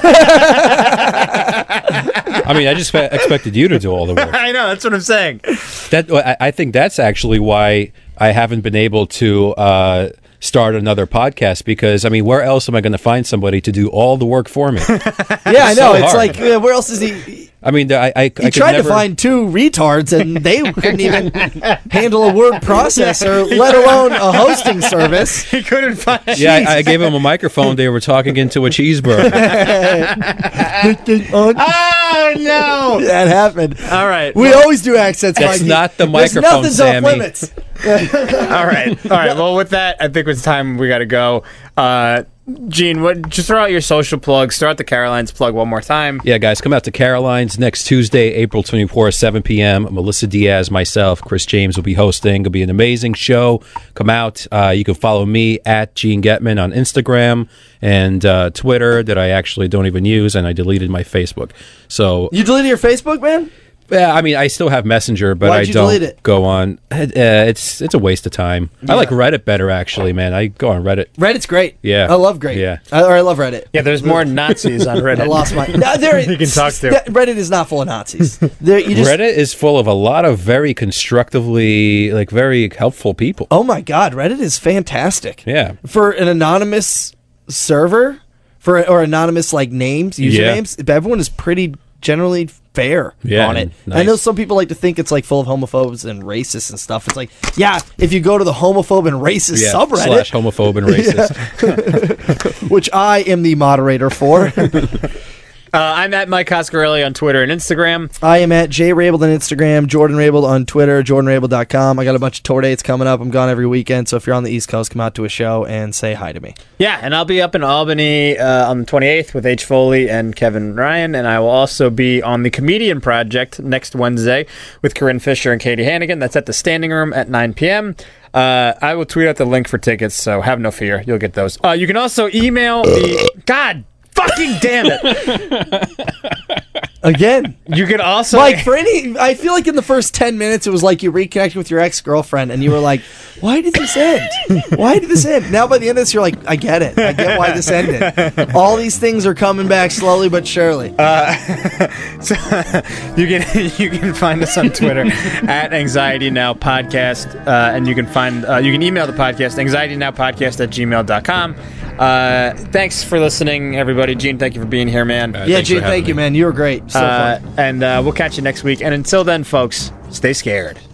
I mean, I just expected you to do all the work. I know, that's what I'm saying. I think that's actually why I haven't been able to start another podcast, because, where else am I going to find somebody to do all the work for me? Yeah, I know. It's where else is he... I tried to find 2 retards, and they couldn't even handle a word processor, let alone a hosting service. He couldn't find. Yeah, I gave him a microphone. They were talking into a cheeseburger. Oh no, that happened. All right, we always do accents. That's not the microphone, nothing's Sammy. Off limits. All right. Well, with that, I think it's time we got to go. Gene, just throw out your social plugs. Throw out the Caroline's plug one more time. Yeah, guys, come out to Caroline's next Tuesday, April 24th, 7 p.m. Melissa Diaz, myself, Chris James will be hosting. It'll be an amazing show. Come out. You can follow me at Gene Getman on Instagram and Twitter that I actually don't even use, and I deleted my Facebook. So you deleted your Facebook, man? Yeah, I mean, I still have Messenger, but Why'd you delete don't it? go on. It's a waste of time. Yeah. I like Reddit better, actually, man. I go on Reddit. Reddit's great. Yeah. I love great. Yeah. I love Reddit. Yeah, there's more Nazis on Reddit. I lost my... No, there, you can talk to. Reddit is not full of Nazis. Reddit is full of a lot of very constructively, like, very helpful people. Oh, my God. Reddit is fantastic. Yeah. For an anonymous server, or anonymous, like, names, usernames, everyone is pretty generally fair on it. Nice. I know some people like to think it's like full of homophobes and racists and stuff. It's like, yeah, if you go to the homophobe and racist subreddit, /homophobe and racist, which I am the moderator for. I'm at Mike Coscarelli on Twitter and Instagram. I am at Jay Rabel on Instagram, Jordan Rabel on Twitter, jordanrabel.com. I got a bunch of tour dates coming up. I'm gone every weekend, so if you're on the East Coast, come out to a show and say hi to me. Yeah, and I'll be up in Albany on the 28th with H. Foley and Kevin Ryan, and I will also be on the Comedian Project next Wednesday with Corinne Fisher and Katie Hannigan. That's at the Standing Room at 9 p.m. I will tweet out the link for tickets, so have no fear. You'll get those. You can also email me. God fucking damn it. Again. You could also... Mike, I feel like in the first 10 minutes, it was like you reconnected with your ex-girlfriend, and you were like, why did this end? Why did this end? Now, by the end of this, you're like, I get it. I get why this ended. All these things are coming back slowly but surely. So you can find us on Twitter at Anxiety Now Podcast, and you can email the podcast, anxietynowpodcast@gmail.com. Thanks for listening, everybody. Gene, thank you for being here, man. Gene, thank you, man. You were great. So fun. And we'll catch you next week. And until then, folks, stay scared.